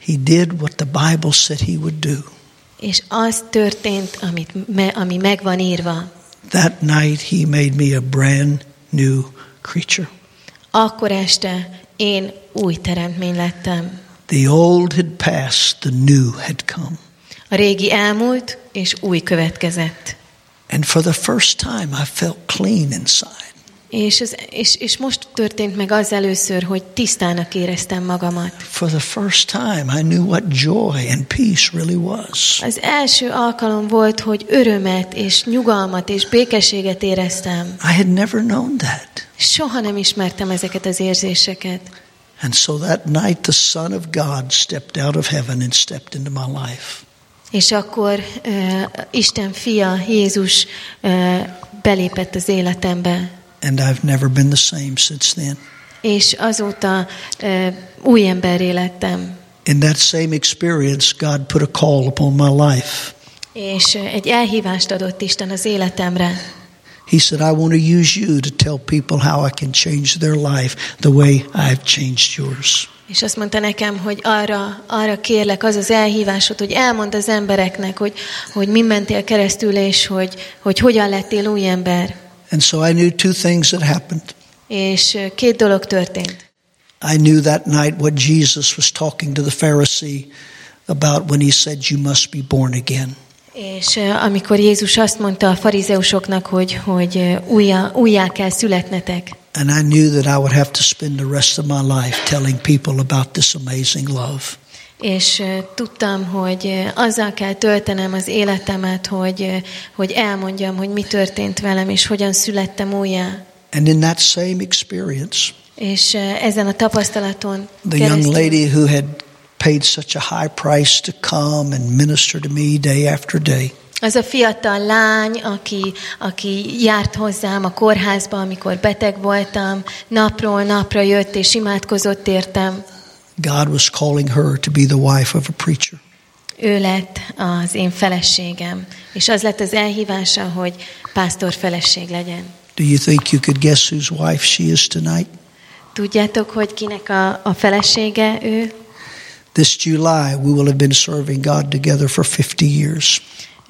He did what the Bible said he would do. És az történt, amit me, ami meg van írva. That night he made me a brand new creature. Akkor este én új teremtmény lettem. The old had passed, the new had come. A régi elmúlt, és új következett. And for the first time I felt clean inside. És, az, és, és most történt meg az először, hogy tisztának éreztem magamat. For the first time I knew what joy and peace really was. Az első alkalom volt, hogy örömet és nyugalmat és békességet éreztem. I had never known that. Soha nem ismertem ezeket az érzéseket. And so that night the Son of God stepped out of heaven and stepped into my life. És akkor uh, Isten fia, Jézus uh, belépett az életembe. And I've never been the same since then. És azóta uh, új emberré lettem. In that same experience, God put a call upon my life. És uh, egy elhívást adott Isten az életemre. He said, I want to use you to tell people how I can change their life the way I've changed yours. És azt mondta nekem, hogy arra, arra kérlek, az az elhívásod, hogy elmondd az embereknek, hogy, hogy mi mentél keresztül, és hogy, hogy hogyan lettél új ember. And so I knew two things that happened. És két dolog történt. I knew that night what Jesus was talking to the Pharisee about when he said, you must be born again. És amikor Jézus azt mondta a farizeusoknak, hogy, hogy újjá, újjá kell születnetek. And I knew that I would have to spend the rest of my life telling people about this amazing love. És uh, tudtam, hogy uh, azzal kell töltenem az életemet, hogy, uh, hogy elmondjam, hogy mi történt velem, és hogyan születtem újjá. And in that same experience, és uh, ezen a tapasztalaton the young lady who had paid such a high price to come and minister to me day after day, az a fiatal lány, aki, aki járt hozzám a kórházba, amikor beteg voltam, napról napra jött és imádkozott értem. God was calling her to be the wife of a preacher. Ő lett az én feleségem, és az lett az elhívása, hogy pásztor feleség legyen. Do you think you could guess whose wife she is tonight? Tudjátok, hogy kinek a, a felesége ő? This July we will have been serving God together for fifty years.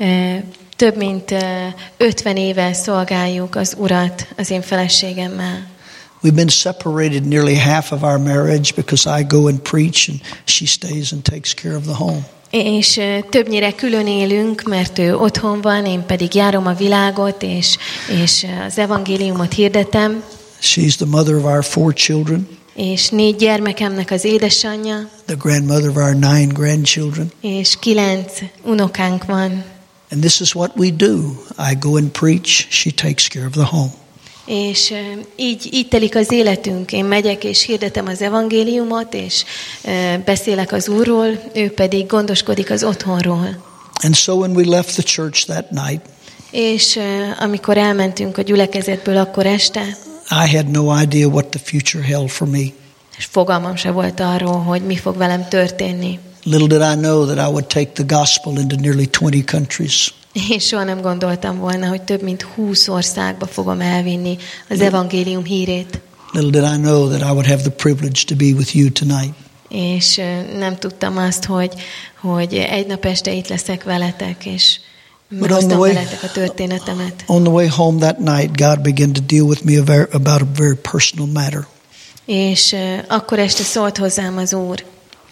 Több mint ötven éve szolgáljuk az Urat az én feleségemmel. We've been separated nearly half of our marriage because I go and preach and she stays and takes care of the home. És többnyire külön élünk, mert ő otthon van, én pedig járom a világot, és, és az evangéliumot hirdetem. She's the mother of our four children. És négy gyermekemnek az édesanyja. The grandmother of our nine grandchildren. És kilenc unokánk van. And this is what we do. I go and preach, she takes care of the home. És uh, így, így telik az életünk. Én megyek és hirdetem az evangéliumot, és uh, beszélek az Úrról, ő pedig gondoskodik az otthonról. And so when we left the church that night, és uh, amikor elmentünk a gyülekezetből akkor este, I had no idea what the future held for me. És fogalmam se volt arról, hogy mi fog velem történni. Little did I know that I would take the gospel into nearly twenty countries. Én soha nem gondoltam volna, hogy több mint húsz országba fogom elvinni az evangélium hírét. Little did I know that I would have the privilege to be with you tonight. És nem tudtam azt, hogy, hogy egy nap este itt leszek veletek, és megosztom veletek a történetemet. On the way home that night, God began to deal with me about a very personal matter. És akkor este szólt hozzám az Úr.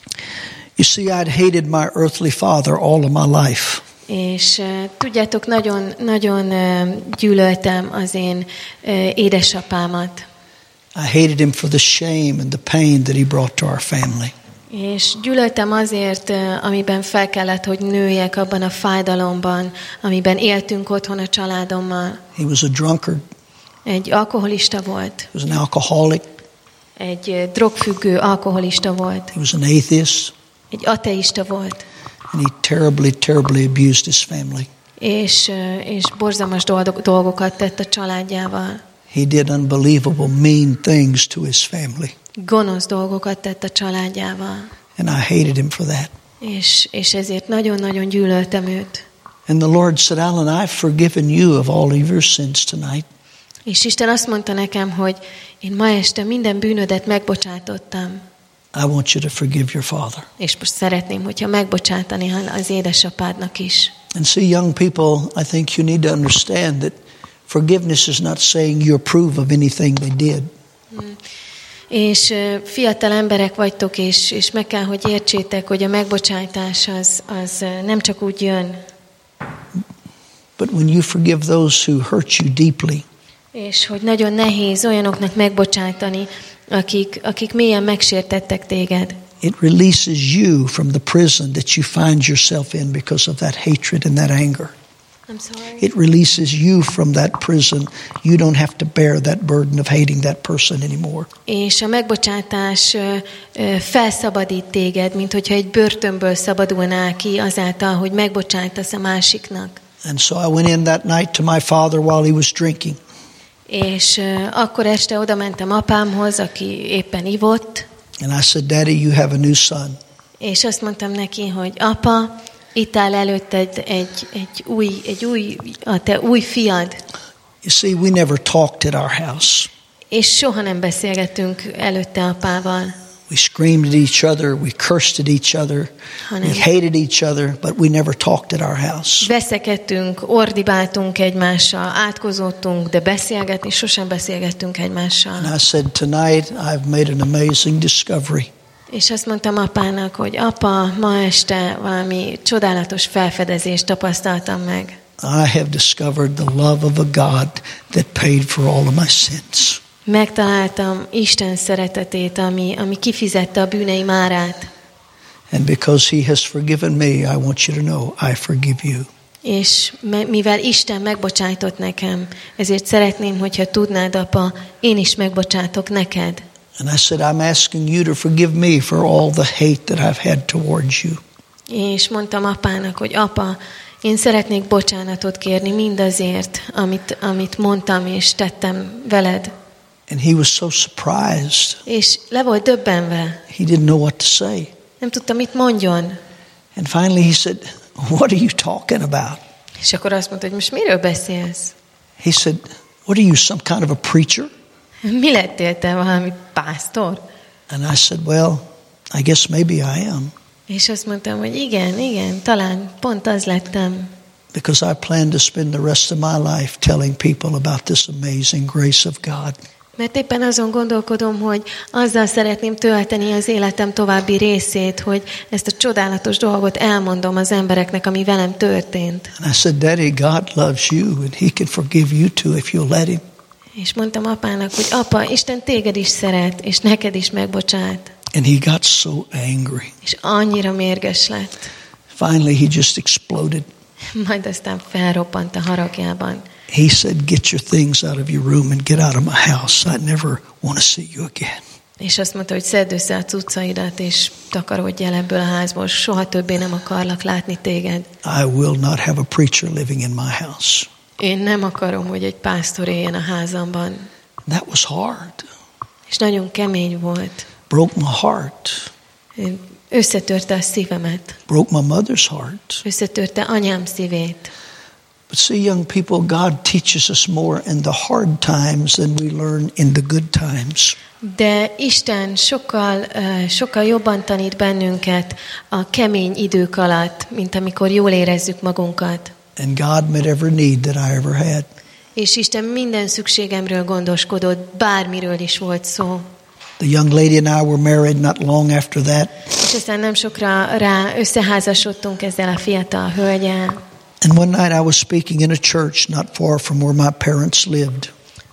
You see, I'd hated my earthly father all of my life. És uh, tudjátok, nagyon, nagyon uh, gyűlöltem az én uh, édesapámat. I hated him for the shame and the pain that he brought to our family. És gyűlöltem azért, uh, amiben fel kellett, hogy nőjek abban a fájdalomban, amiben éltünk otthon a családommal. He was a drunkard. Egy alkoholista volt. He was an alcoholic. Egy uh, drogfüggő alkoholista volt. He was an atheist. Egy ateista volt. And he terribly, terribly abused his family. És, és borzalmas dolgokat tett a családjával. He did unbelievable, mean things to his family. Gonosz dolgokat tett a családjával. And I hated him for that. És, és ezért nagyon-nagyon gyűlöltem őt. And the Lord said, Alan, I've forgiven you of all of your sins tonight. És Isten azt mondta nekem, hogy én ma este minden bűnödet megbocsátottam. I want you to forgive your father. És most szeretném, hogyha megbocsátani az édesapádnak is. And see, young people, I think you need to understand that forgiveness is not saying you approve of anything they did. Hmm. És fiatal emberek vagytok, és, és meg kell, hogy értsétek, hogy a megbocsátás az, az nem csak úgy jön. But when you forgive those who hurt you deeply, és hogy nagyon nehéz olyanoknak megbocsátani, akik, akik mélyen megsértettek téged. It releases you from the prison that you find yourself in because of that hatred and that anger. I'm sorry. It releases you from that prison. You don't have to bear that burden of hating that person anymore. És a megbocsátás felszabadít téged, mint hogyha egy börtönből szabadulnál ki azáltal, hogy megbocsátasz a másiknak. And so I went in that night to my father while he was drinking. És akkor este oda mentem apámhoz, aki éppen ivott. And I said, Daddy, you have a new son. És azt mondtam neki, hogy apa, itt áll előtted egy, egy, új, egy új, a te új fiad. You see, we never talked at our house. És soha nem beszélgettünk előtte apával. We screamed at each other, we cursed at each other, hanem we hated each other, but we never talked at our house. veszekedtünk, ordibáltunk egymással, átkozottunk, de beszélgetni sosem beszélgettünk egymással. And I said, tonight I've made an amazing discovery. És azt mondtam apának, hogy apa, ma este valami csodálatos felfedezést tapasztaltam meg. I have discovered the love of a God that paid for all of my sins. Megtaláltam Isten szeretetét, ami, ami kifizette a bűneim árát. And because he has forgiven me, I want you to know, I forgive you. És mivel Isten megbocsájtott nekem, ezért szeretném, hogyha tudnád, apa, én is megbocsátok neked. And I said, I'm asking you to forgive me for all the hate that I've had towards you. És mondtam apának, hogy apa, én szeretnék bocsánatot kérni mindazért, amit, amit mondtam és tettem veled. And he was so surprised. És le volt döbbenve. He didn't know what to say. Nem tudta, mit mondjon. And finally he said, what are you talking about? És akkor azt mondta, hogy most miről beszélsz? He said, what are you, some kind of a preacher? Mi lettél te, valami pásztor? And I said, well, I guess maybe I am. És azt mondtam, hogy igen, igen, talán pont az lettem. Because I plan to spend the rest of my life telling people about this amazing grace of God. Mert éppen azon gondolkodom, hogy azzal szeretném tölteni az életem további részét, hogy ezt a csodálatos dolgot elmondom az embereknek, ami velem történt. And I said, Daddy, God loves you and he can forgive you too if you'll let him. És mondtam apának, hogy apa, Isten téged is szeret, és neked is megbocsát. And he got so angry. És annyira mérges lett. Finally, he just exploded. Majd aztán felrobbant a haragjában. He said, get your things out of your room and get out of my house. I never want to see you again. És azt mondta, hogy szedd össze a cuccaidat, és takarodj el ebből a házból. Soha többé nem akarlak látni téged. I will not have a preacher living in my house. Én nem akarom, hogy egy pásztor éljen a házamban. That was hard. És nagyon kemény volt. Broke my heart. Összetörte a szívemet. Broke my mother's heart. Összetörte anyám szívét. But see, young people, God teaches us more in the hard times than we learn in the good times. De Isten sokkal, uh, sokkal jobban tanít bennünket a kemény idők alatt, mint amikor jól érezzük magunkat. And God met every need that I ever had. És Isten minden szükségemről gondoskodott, bármiről is volt szó. The young lady and I were married not long after that. És aztán nem sokra rá összeházasodtunk ezzel a fiatal hölgyel. And one night I was speaking in a church not far from where my parents lived.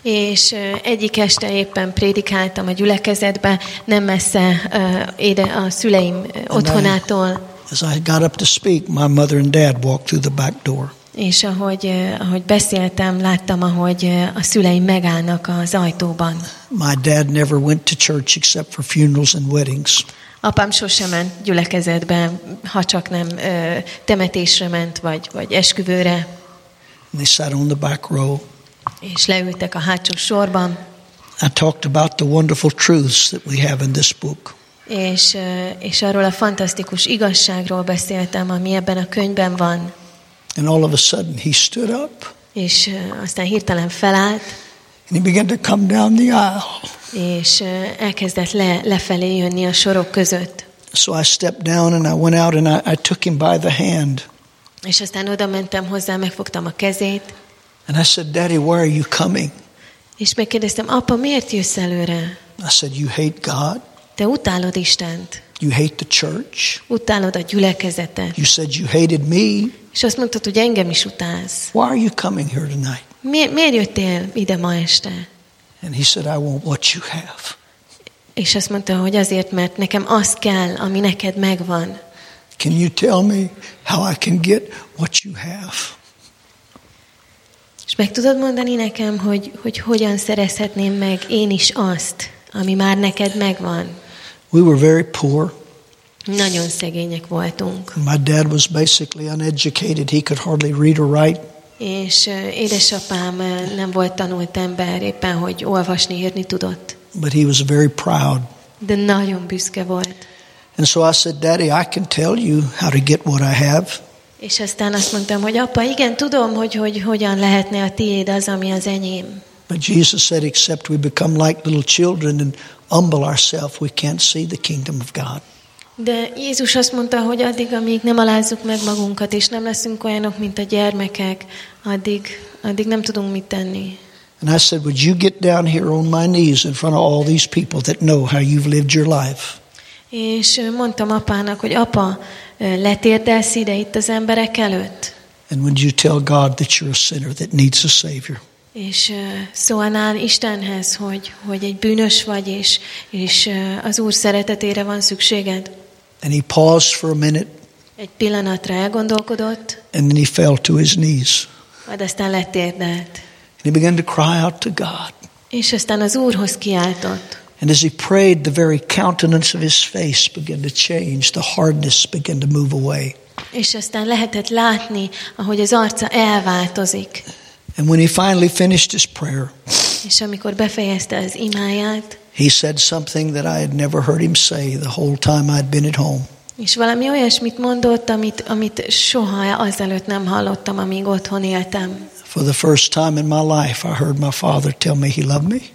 És egyik este éppen prédikáltam a gyülekezetbe, nem messze éde a szüleim otthonától. As I got up to speak, my mother and dad walked through the back door. És ahogy, ahogy beszéltem, láttam, ahogy a szüleim megállnak az ajtóban. My dad never went to church except for funerals and weddings. Apám sosem ment gyülekezetbe, ha csak nem ö, temetésre ment, vagy, vagy esküvőre. And they sat on the back row. És leültek a hátsó sorban. I talked about the wonderful truths that we have in this book. És, és arról a fantasztikus igazságról beszéltem, ami ebben a könyvben van. And all of a sudden he stood up. És aztán hirtelen felállt. And he began to come down the aisle. És elkezdett le, lefelé jönni a sorok között. So I stepped down and I went out and I, I took him by the hand. És aztán oda mentem hozzá, megfogtam a kezét. And I said, Daddy, why are you coming? És megkérdeztem, apa, miért jössz előre? I said, you hate God? Te utálod Istent. You hate the church? Utálod a gyülekezetet. You said you hated me. És azt mondtad, hogy engem is utálsz. Why are you coming here tonight? Mi, miért jöttél ide ma este? And he said, I want what you have. És azt mondta, hogy azért, mert nekem az kell, ami neked megvan. Can you tell me how I can get what you have? És meg tudod mondani nekem, hogy, hogy hogyan szerezhetném meg én is azt, ami már neked megvan? We were very poor. Nagyon szegények voltunk. My dad was basically uneducated. He could hardly read or write. És uh, édesapám uh, nem volt tanult ember, éppen hogy olvasni, írni tudott. But he was very proud. De nagyon büszke volt. And so I said, Daddy, I can tell you how to get what I have. És aztán azt mondtam, hogy apa, igen, tudom, hogy, hogy hogyan lehetne a tiéd az, ami az enyém. But Jesus said, except we become like little children and humble ourselves, we can't see the kingdom of God. De Jézus azt mondta, hogy addig, amíg nem alázzuk meg magunkat, és nem leszünk olyanok, mint a gyermekek, addig, addig nem tudunk mit tenni. And I said, would you get down here on my knees in front of all these people that know how you've lived your life? És mondtam apának, hogy apa, letérdelsz ide itt az emberek előtt? And would you tell God that you're a sinner that needs a Savior? És szólnál Istenhez, hogy, hogy egy bűnös vagy, és, és az Úr szeretetére van szükséged? And he paused for a minute. Egy pillanatra elgondolkodott. And then he fell to his knees. Majd aztán letérdelt. And he began to cry out to God. És aztán az Úrhoz kiáltott. And as he prayed, the very countenance of his face began to change. The hardness began to move away. És aztán lehetett látni, ahogy az arca elváltozik. And when he finally finished his prayer, és amikor befejezte az imáját, he said something that I had never heard him say the whole time I'd been at home. És valami olyasmit mondott, amit, amit soha azelőtt nem hallottam, amíg otthon éltem. For the first time in my life, I heard my father tell me he loved me.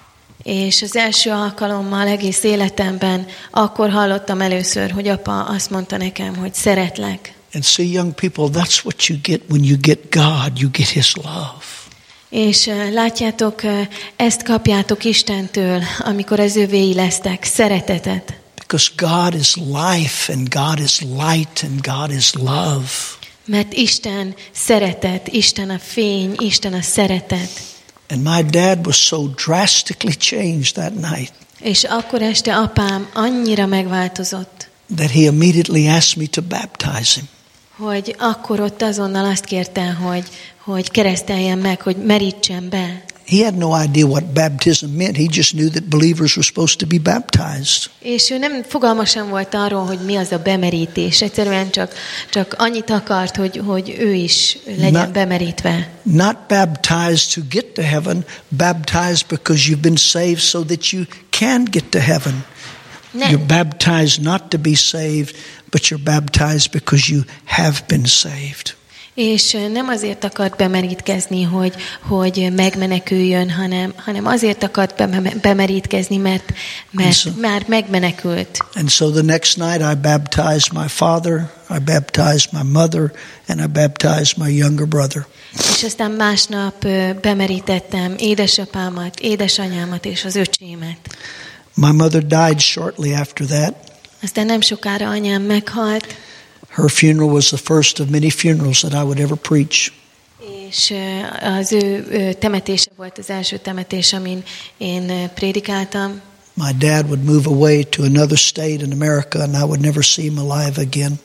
És az első alkalommal egész életemben akkor hallottam először, hogy apa azt mondta nekem, hogy szeretlek. And see, young people, that's what you get when you get God. You get his love. És uh, látjátok, uh, ezt kapjátok Istentől, amikor az övéi lesztek, szeretetet. Because God is life, and God is light, and God is love. Mert Isten szeretet, Isten a fény, Isten a szeretet. And my dad was so drastically changed that night. És akkor este apám annyira megváltozott, that he immediately asked me to baptize him. hogy akkor ott azonnal azt kérte, hogy, hogy kereszteljem meg, hogy merítsen be. He had no idea what baptism meant. He just knew that believers were supposed to be baptized. És ő nem fogalma sem volt arról, hogy mi az a bemerítés. Egyszerűen csak, csak annyit akart, hogy, hogy ő is legyen not, bemerítve. Not baptized to get to heaven, baptized because you've been saved so that you can get to heaven. Nem. You're baptized not to be saved, but you're baptized because you have been saved. És nem azért akart bemerítkezni, hogy, hogy megmeneküljön, hanem, hanem azért akart bemerítkezni, mert, mert so, már megmenekült. And so the next night I baptized my father, I baptized my mother, and I baptized my younger brother. És aztán másnap bemerítettem édesapámat, édesanyámat és az öcsémet. My mother died shortly after that. Aztán nem sokára anyám meghalt. Her funeral was the first of many funerals that I would ever preach. És az ő temetése volt az első temetés, amin én prédikáltam. My dad would move away to another state in America, and I would never see him alive again.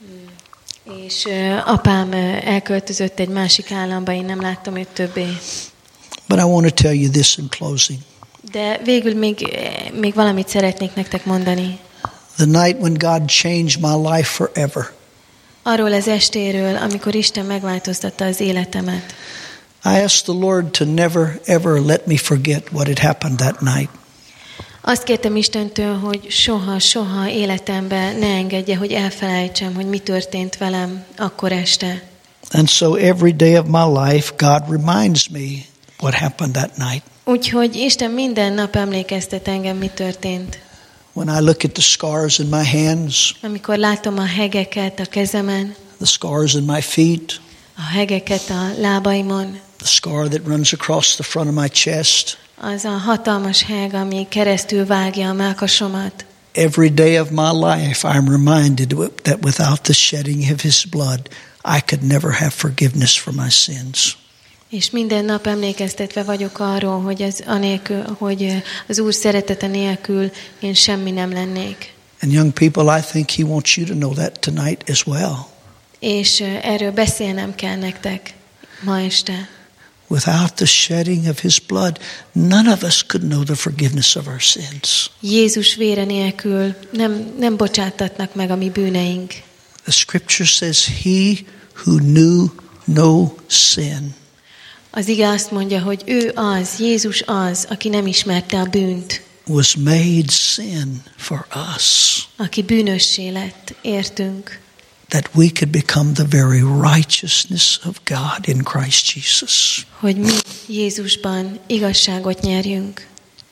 És apám elköltözött egy másik államba, én nem láttam őt többé. But I want to tell you this in closing. De végül még, még valamit szeretnék nektek mondani. The night when God changed my life forever. Arról az estéről, amikor Isten megváltoztatta az életemet. I asked the Lord to never ever let me forget what had happened that night. Azt kértem Istentől, hogy soha, soha életemben ne engedje, hogy elfelejtsem, hogy mi történt velem akkor este. And so every day of my life, God reminds me what happened that night. Úgyhogy Isten minden nap emlékeztet engem, mi történt. When I look at the scars in my hands, amikor látom a hegeket a kezemen, the scars in my feet, a hegeket a lábaimon, the scar that runs across the front of my chest, az a hatalmas heg, ami keresztül vágja a mellkasomat. Every day of my life I'm reminded that without the shedding of his blood, I could never have forgiveness for my sins. És minden nap emlékeztetve vagyok arról, hogy az anélkül, hogy az Úr szeretete nélkül én semmi nem lennék. And young people, I think he wants you to know that tonight as well. És erről beszélnem kell nektek ma este. Without the shedding of his blood, none of us could know the forgiveness of our sins. Jézus vére nélkül nem, nem bocsáttatnak meg a mi bűneink. The scripture says, he who knew no sin. Az ige azt mondja, hogy ő az, Jézus az, aki nem ismerte a bűnt. Was made sin for us. Aki bűnössé lett, értünk. That we could become the very righteousness of God in Christ Jesus. Hogy mi Jézusban igazságot nyerjünk.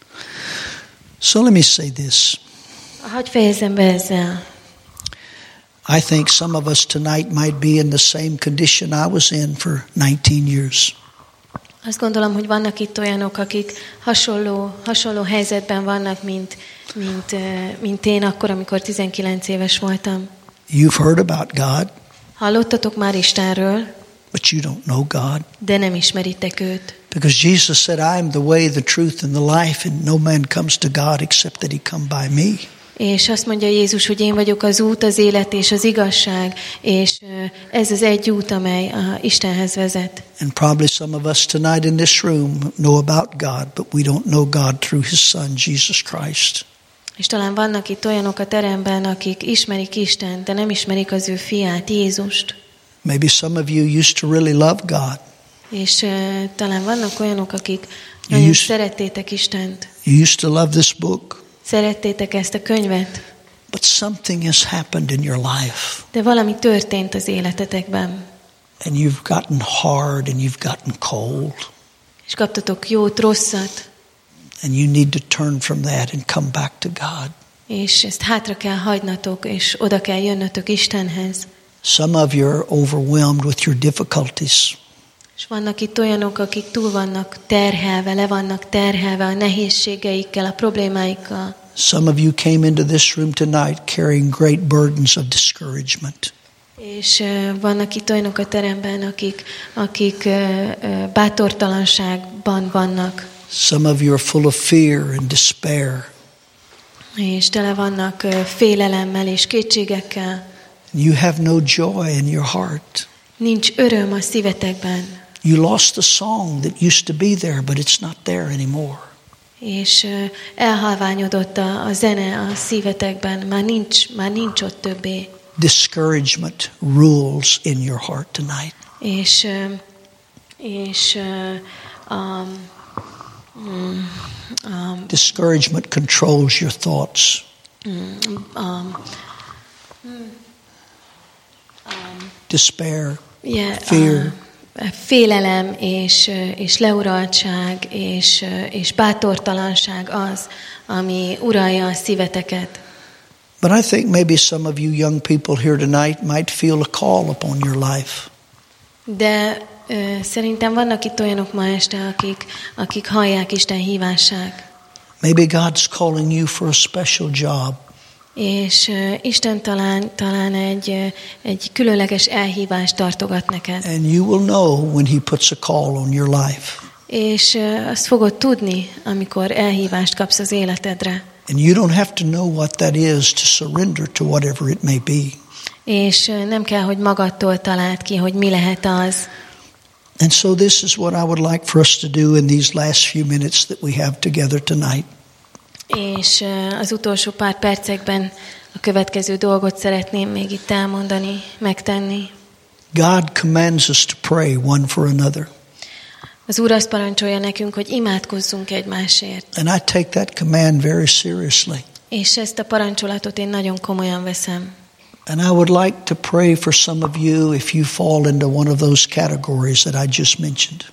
So let me say this. Hadd fejezzem be ezzel. I think some of us tonight might be in the same condition I was in for nineteen years. Azt gondolom, hogy vannak itt olyanok, akik hasonló, hasonló helyzetben vannak, mint, mint, mint én akkor, amikor tizenkilenc éves voltam. You've heard about God. Hallottatok már Istenről, but you don't know God. De nem ismeritek őt. Because Jesus said, I am the way, the truth, and the life, and no man comes to God except that he come by me. És azt mondja Jézus, hogy én vagyok az út, az élet és az igazság, és ez az egy út, amely a Istenhez vezet. And probably some of us tonight in this room know about God, but we don't know God through his son, Jesus Christ. És talán vannak itt olyanok a teremben, akik ismerik Istent, de nem ismerik az ő fiát, Jézust. Maybe some of you used to really love God. És uh, talán vannak olyanok, akik nagyon used, szerettétek Istent. You used to love this book. Szerettétek ezt a könyvet. But something has happened in your life. De valami történt az életetekben. And you've gotten hard and you've gotten cold. És kaptatok jót, rosszat. And you need to turn from that and come back to God. És ezt hátra kell hagynatok, és oda kell jönnötök Istenhez. Some of you are overwhelmed with your difficulties. És vannak itt olyanok, akik túl vannak terhelve, le vannak terhelve a nehézségeikkel, a problémáikkal. Some of you came into this room tonight carrying great burdens of discouragement. És uh, vannak itt olyanok a teremben, akik, akik uh, uh, bátortalanságban vannak. Some of you are full of fear and despair. És tele vannak uh, félelemmel és kétségekkel. You have no joy in your heart. Nincs öröm a szívetekben. You lost the song that used to be there, but it's not there anymore. És uh, elhalványodott a, a zene a szívetekben, már nincs, már nincs ott többé. Discouragement rules in your heart tonight. És uh, és uh, um, um, discouragement controls your thoughts. Um, um, Despair, yeah, fear. Uh, félelem és, és leuraltság és, és bátortalanság az, ami uralja a szíveteket. But I think maybe some of you young people here tonight might feel a call upon your life. De uh, szerintem vannak itt olyanok ma este, akik, akik hallják Isten hívását. Maybe God's calling you for a special job. És uh, Isten talán, talán egy, uh, egy különleges elhívást tartogat neked. And you will know when he puts a call on your life. És uh, azt fogod tudni, amikor elhívást kapsz az életedre. And you don't have to know what that is to surrender to whatever it may be. És uh, nem kell, hogy magadtól találd ki, hogy mi lehet az. And so this is what I would like for us to do in these last few minutes that we have together tonight. És az utolsó pár percekben a következő dolgot szeretném még itt elmondani, megtenni. God commands us to pray one for another. Az Úr azt parancsolja nekünk, hogy imádkozzunk egymásért. And I take that command very seriously. És ezt a parancsolatot én nagyon komolyan veszem. And I would like to pray for some of you if you fall into one of those categories that I just mentioned.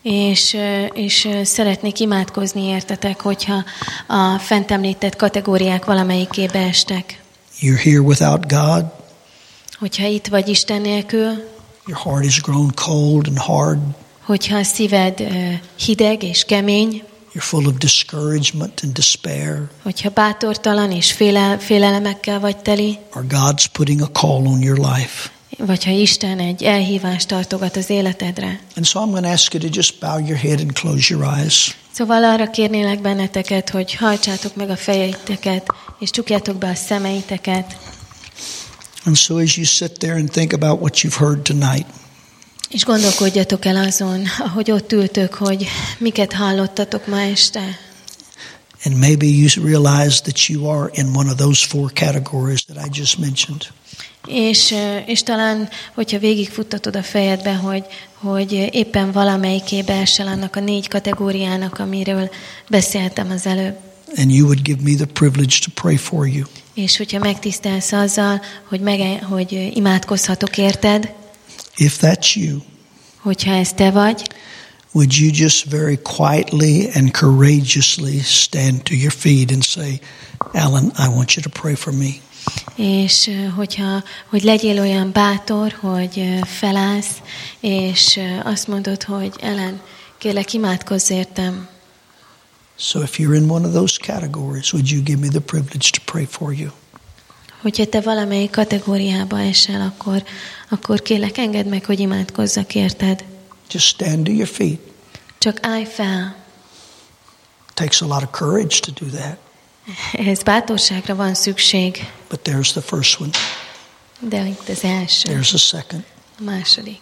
És, és szeretnék imádkozni értetek, hogyha a fent említett kategóriák valamelyikébe estek. You're here without God. Hogyha itt vagy Isten nélkül. Your heart is grown cold and hard. Hogyha a szíved hideg és kemény. You're full of discouragement and despair. Hogyha bátortalan és félel, félelemekkel vagy teli. Or God's putting a call on your life. Vagy ha Isten egy elhívást tartogat az életedre. And so I'm going to ask you to just bow your head and close your eyes. Szóval arra kérnélek benneteket, hogy hajtsátok meg a fejeiteket, és csukjátok be a szemeiteket. And so as you sit there and think about what you've heard tonight. És gondolkodjatok el azon, ahogy ott ültök, hogy miket hallottatok ma este. And maybe you realize that you are in one of those four categories that I just mentioned. És, és talán, hogyha végigfuttatod a fejedbe, hogy, hogy éppen valamelyikébe esel annak a négy kategóriának, amiről beszéltem az előbb. And you would give me the privilege to pray for you. És hogyha megtisztelsz azzal, hogy, meg, hogy imádkozhatok érted, if that's you, hogyha ez te vagy, would you just very quietly and courageously stand to your feet and say, Alan, I want you to pray for me. És hogyha, hogy legyél olyan bátor, hogy felállsz, és azt mondod, hogy Ellen, kérlek, imádkozz értem. So if you're in one of those categories, would you give me the privilege to pray for you? Hogyha te valamelyik kategóriába esel, akkor, akkor kérlek, engedd meg, hogy imádkozzak érted. Just stand to your feet. Csak állj fel. It takes a lot of courage to do that. Ez bátorságra van szükség. But there's the first one. De itt az első. There's the second. A második.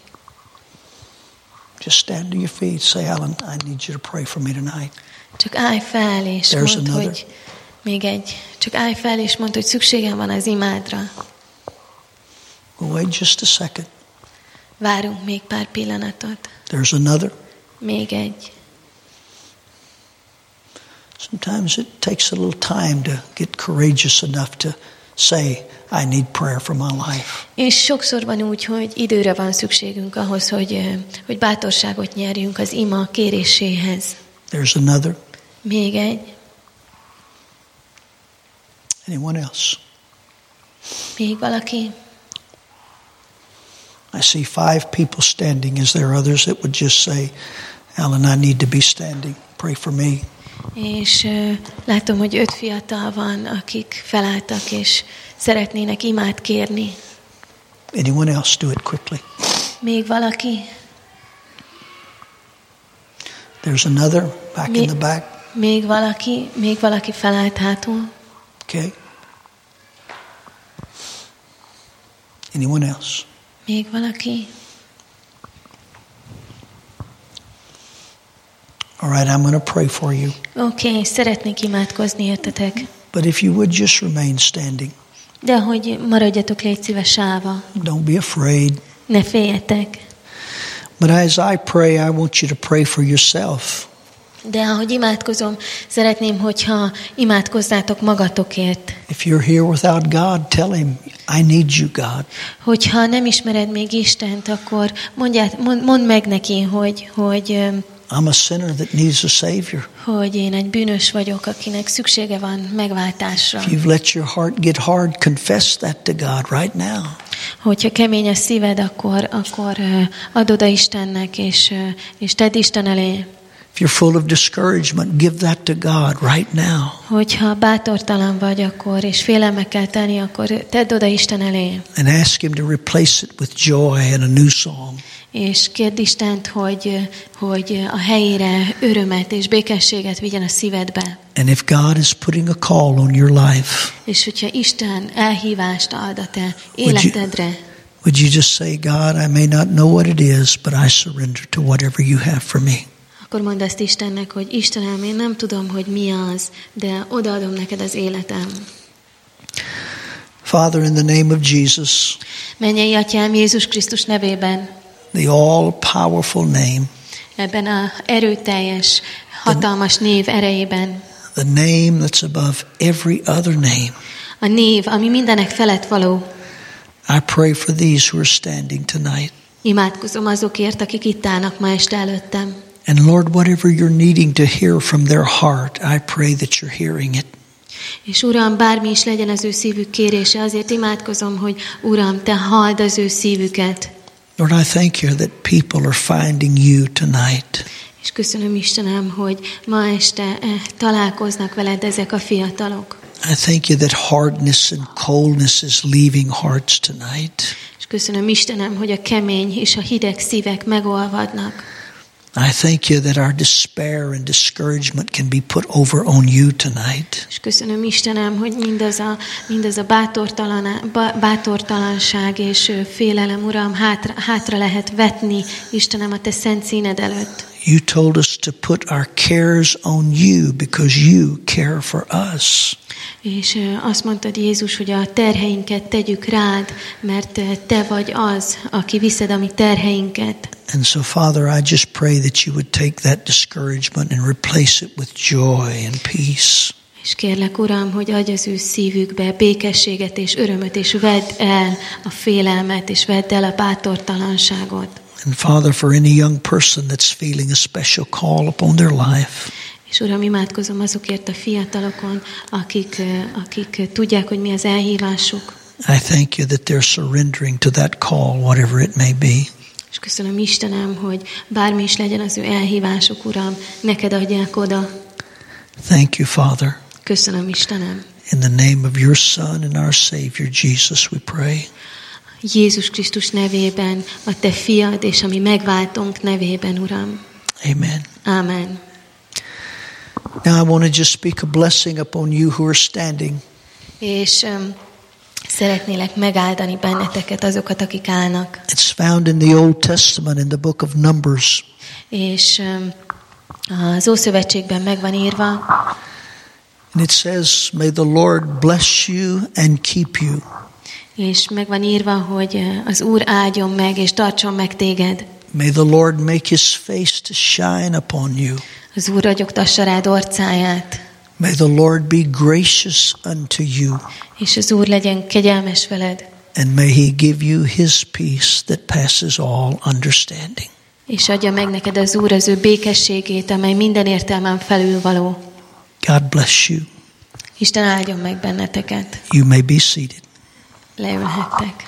Just stand to your feet. Say, Alan, I need you to pray for me tonight. Csak állj fel, és There's mondd, another. hogy még egy. Csak állj fel, és mondd, hogy szükségem van az imádra. Wait just a second. Várunk még pár pillanatot. There's another. Még egy. Sometimes it takes a little time to get courageous enough to say, I need prayer for my life. És sokszor van úgy, hogy időre van szükségünk ahhoz, hogy, hogy bátorságot nyerjünk az ima kéréséhez. There's another. Még egy. Anyone else? Még valaki? I see five people standing. Is there others that would just say, Alan, I need to be standing. Pray for me. És uh, látom, hogy öt fiatal van, akik felálltak, és szeretnének imát kérni. Anyone else? Do it quickly. Még valaki? There's another back Mi- in the back. Még valaki? Még valaki felállt hátul? Okay. Anyone else? Még valaki? All right, I'm going to pray for you. Oké, okay, szeretnék imádkozni értetek. But if you would just remain standing. De hogy maradjatok, légy szíves állva. Don't be afraid. Ne féljetek. But as I pray, I want you to pray for yourself. De ahogy imádkozom, szeretném, hogyha imádkozzátok magatokért. If you're here without God, tell him, I need you, God. Hogyha nem ismered még Istent, akkor mondját, mond, mondd meg neki, hogy, hogy I'm a sinner that needs a Savior. hogy én egy bűnös vagyok, akinek szüksége van megváltásra. If you've let your heart get hard, confess that to God right now. Hogyha kemény a szíved, akkor, akkor add oda Istennek, és, és tedd Isten elé. If you're full of discouragement, give that to God right now. Hogyha bátortalan vagy, akkor, és félelmekkel tenni, akkor tedd oda Isten elé. And ask him to replace it with joy and a new song. És kérd Istent, hogy, hogy a helyére örömet és békességet vigyen a szívedbe. And if God is putting a call on your life, És hogyha Isten elhívást ad a te életedre, would you just say, God, I may not know what it is, but I surrender to whatever you have for me. akkor mondd ezt Istennek, hogy Istenem, én nem tudom, hogy mi az, de odaadom neked az életem. Father, in the name of Jesus, Mennyei Atyám, Jézus Krisztus nevében, the all-powerful name, ebben a erőteljes, hatalmas név erejében, the name that's above every other name, a név, ami mindenek felett való, I pray for these who are standing tonight. imádkozom azokért, akik itt állnak ma este előttem. And Lord, whatever you're needing to hear from their heart, I pray that you're hearing it. És Uram, bármi is legyen az ő szívük kérése, azért imádkozom, hogy Uram, Te halld az ő szívüket. Lord, I thank you that people are finding you tonight. És köszönöm, Istenem, hogy ma este eh, találkoznak veled ezek a fiatalok. I thank you that hardness and coldness is leaving hearts tonight. És köszönöm, Istenem, hogy a kemény és a hideg szívek megolvadnak. I thank you that our despair and discouragement can be put over on you tonight. És köszönöm, Istenem, hogy mindaz a, mindaz a bátortalan, bátortalanság és félelem, Uram, hátra, hátra lehet vetni, Istenem, a Te szent színed előtt. You told us to put our cares on you because you care for us. És azt mondtad, Jézus, hogy a terheinket tegyük rád, mert Te vagy az, aki viszed a mi terheinket. And so, Father, I just pray that you would take that discouragement and replace it with joy and peace. És kérlek, Uram, hogy adj az ő szívükbe békességet és örömöt, és vedd el a félelmet, és vedd el a bátortalanságot. And Father, for any young person that's feeling a special call upon their life. És Uram, imádkozom azokért a fiatalokon, akik, akik tudják, hogy mi az elhívásuk. I thank you that they're surrendering to that call, whatever it may be. És köszönöm, Istenem, hogy bármi is legyen az ő elhívásuk, Uram, neked adják oda. Thank you, Father. Köszönöm, Istenem. In the name of your Son and our Savior, Jesus, we pray. Jézus Krisztus nevében, a Te fiad és a mi megváltónk nevében, Uram. Amen. Amen. Now I want to just speak a blessing upon you who are standing. És um, szeretnélek megáldani benneteket, azokat, akik állnak. It's found in the Old Testament in the book of Numbers. És um, az Ószövetségben meg van írva. And it says, may the Lord bless you and keep you. És meg van írva, hogy az Úr áldjon meg és tartson meg téged. May the Lord make his face to shine upon you. Az Úr ragyogtassa rád orcáját. May the Lord be gracious unto you. És az Úr legyen kegyelmes veled. And may he give you his peace that passes all understanding. És adja meg neked az Úr az ő békességét, amely minden értelmen felülvaló. God bless you. Isten áldjon meg benneteket. You may be seated. Leülhettek.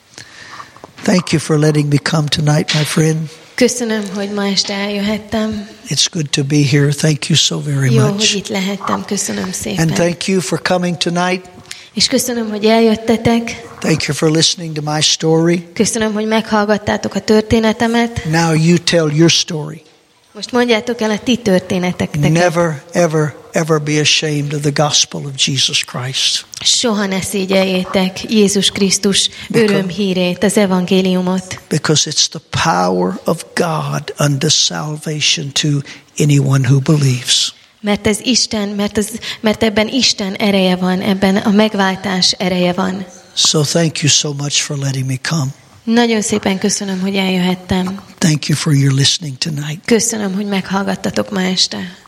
Thank you for letting me come tonight, my friend. Köszönöm, hogy ma este eljöhettem. It's good to be here. Thank you so very Jó, hogy much. itt lehettem. Köszönöm szépen. And thank you for coming tonight. És köszönöm, hogy eljöttetek. Thank you for listening to my story. Köszönöm, hogy meghallgattátok a történetemet. Now you tell your story. Most mondjátok el a ti történeteteket. Never, ever, ever be ashamed of the gospel of Jesus Christ. Soha ne szégyeljétek Jézus Krisztus örömhírét, az evangéliumot. Because it's the power of God unto salvation to anyone who believes. Mert ez Isten, mert, az, mert ebben Isten ereje van, ebben a megváltás ereje van. So thank you so much for letting me come. Nagyon szépen köszönöm, hogy eljöhettem. Thank you for your listening tonight. Köszönöm, hogy meghallgattatok ma este.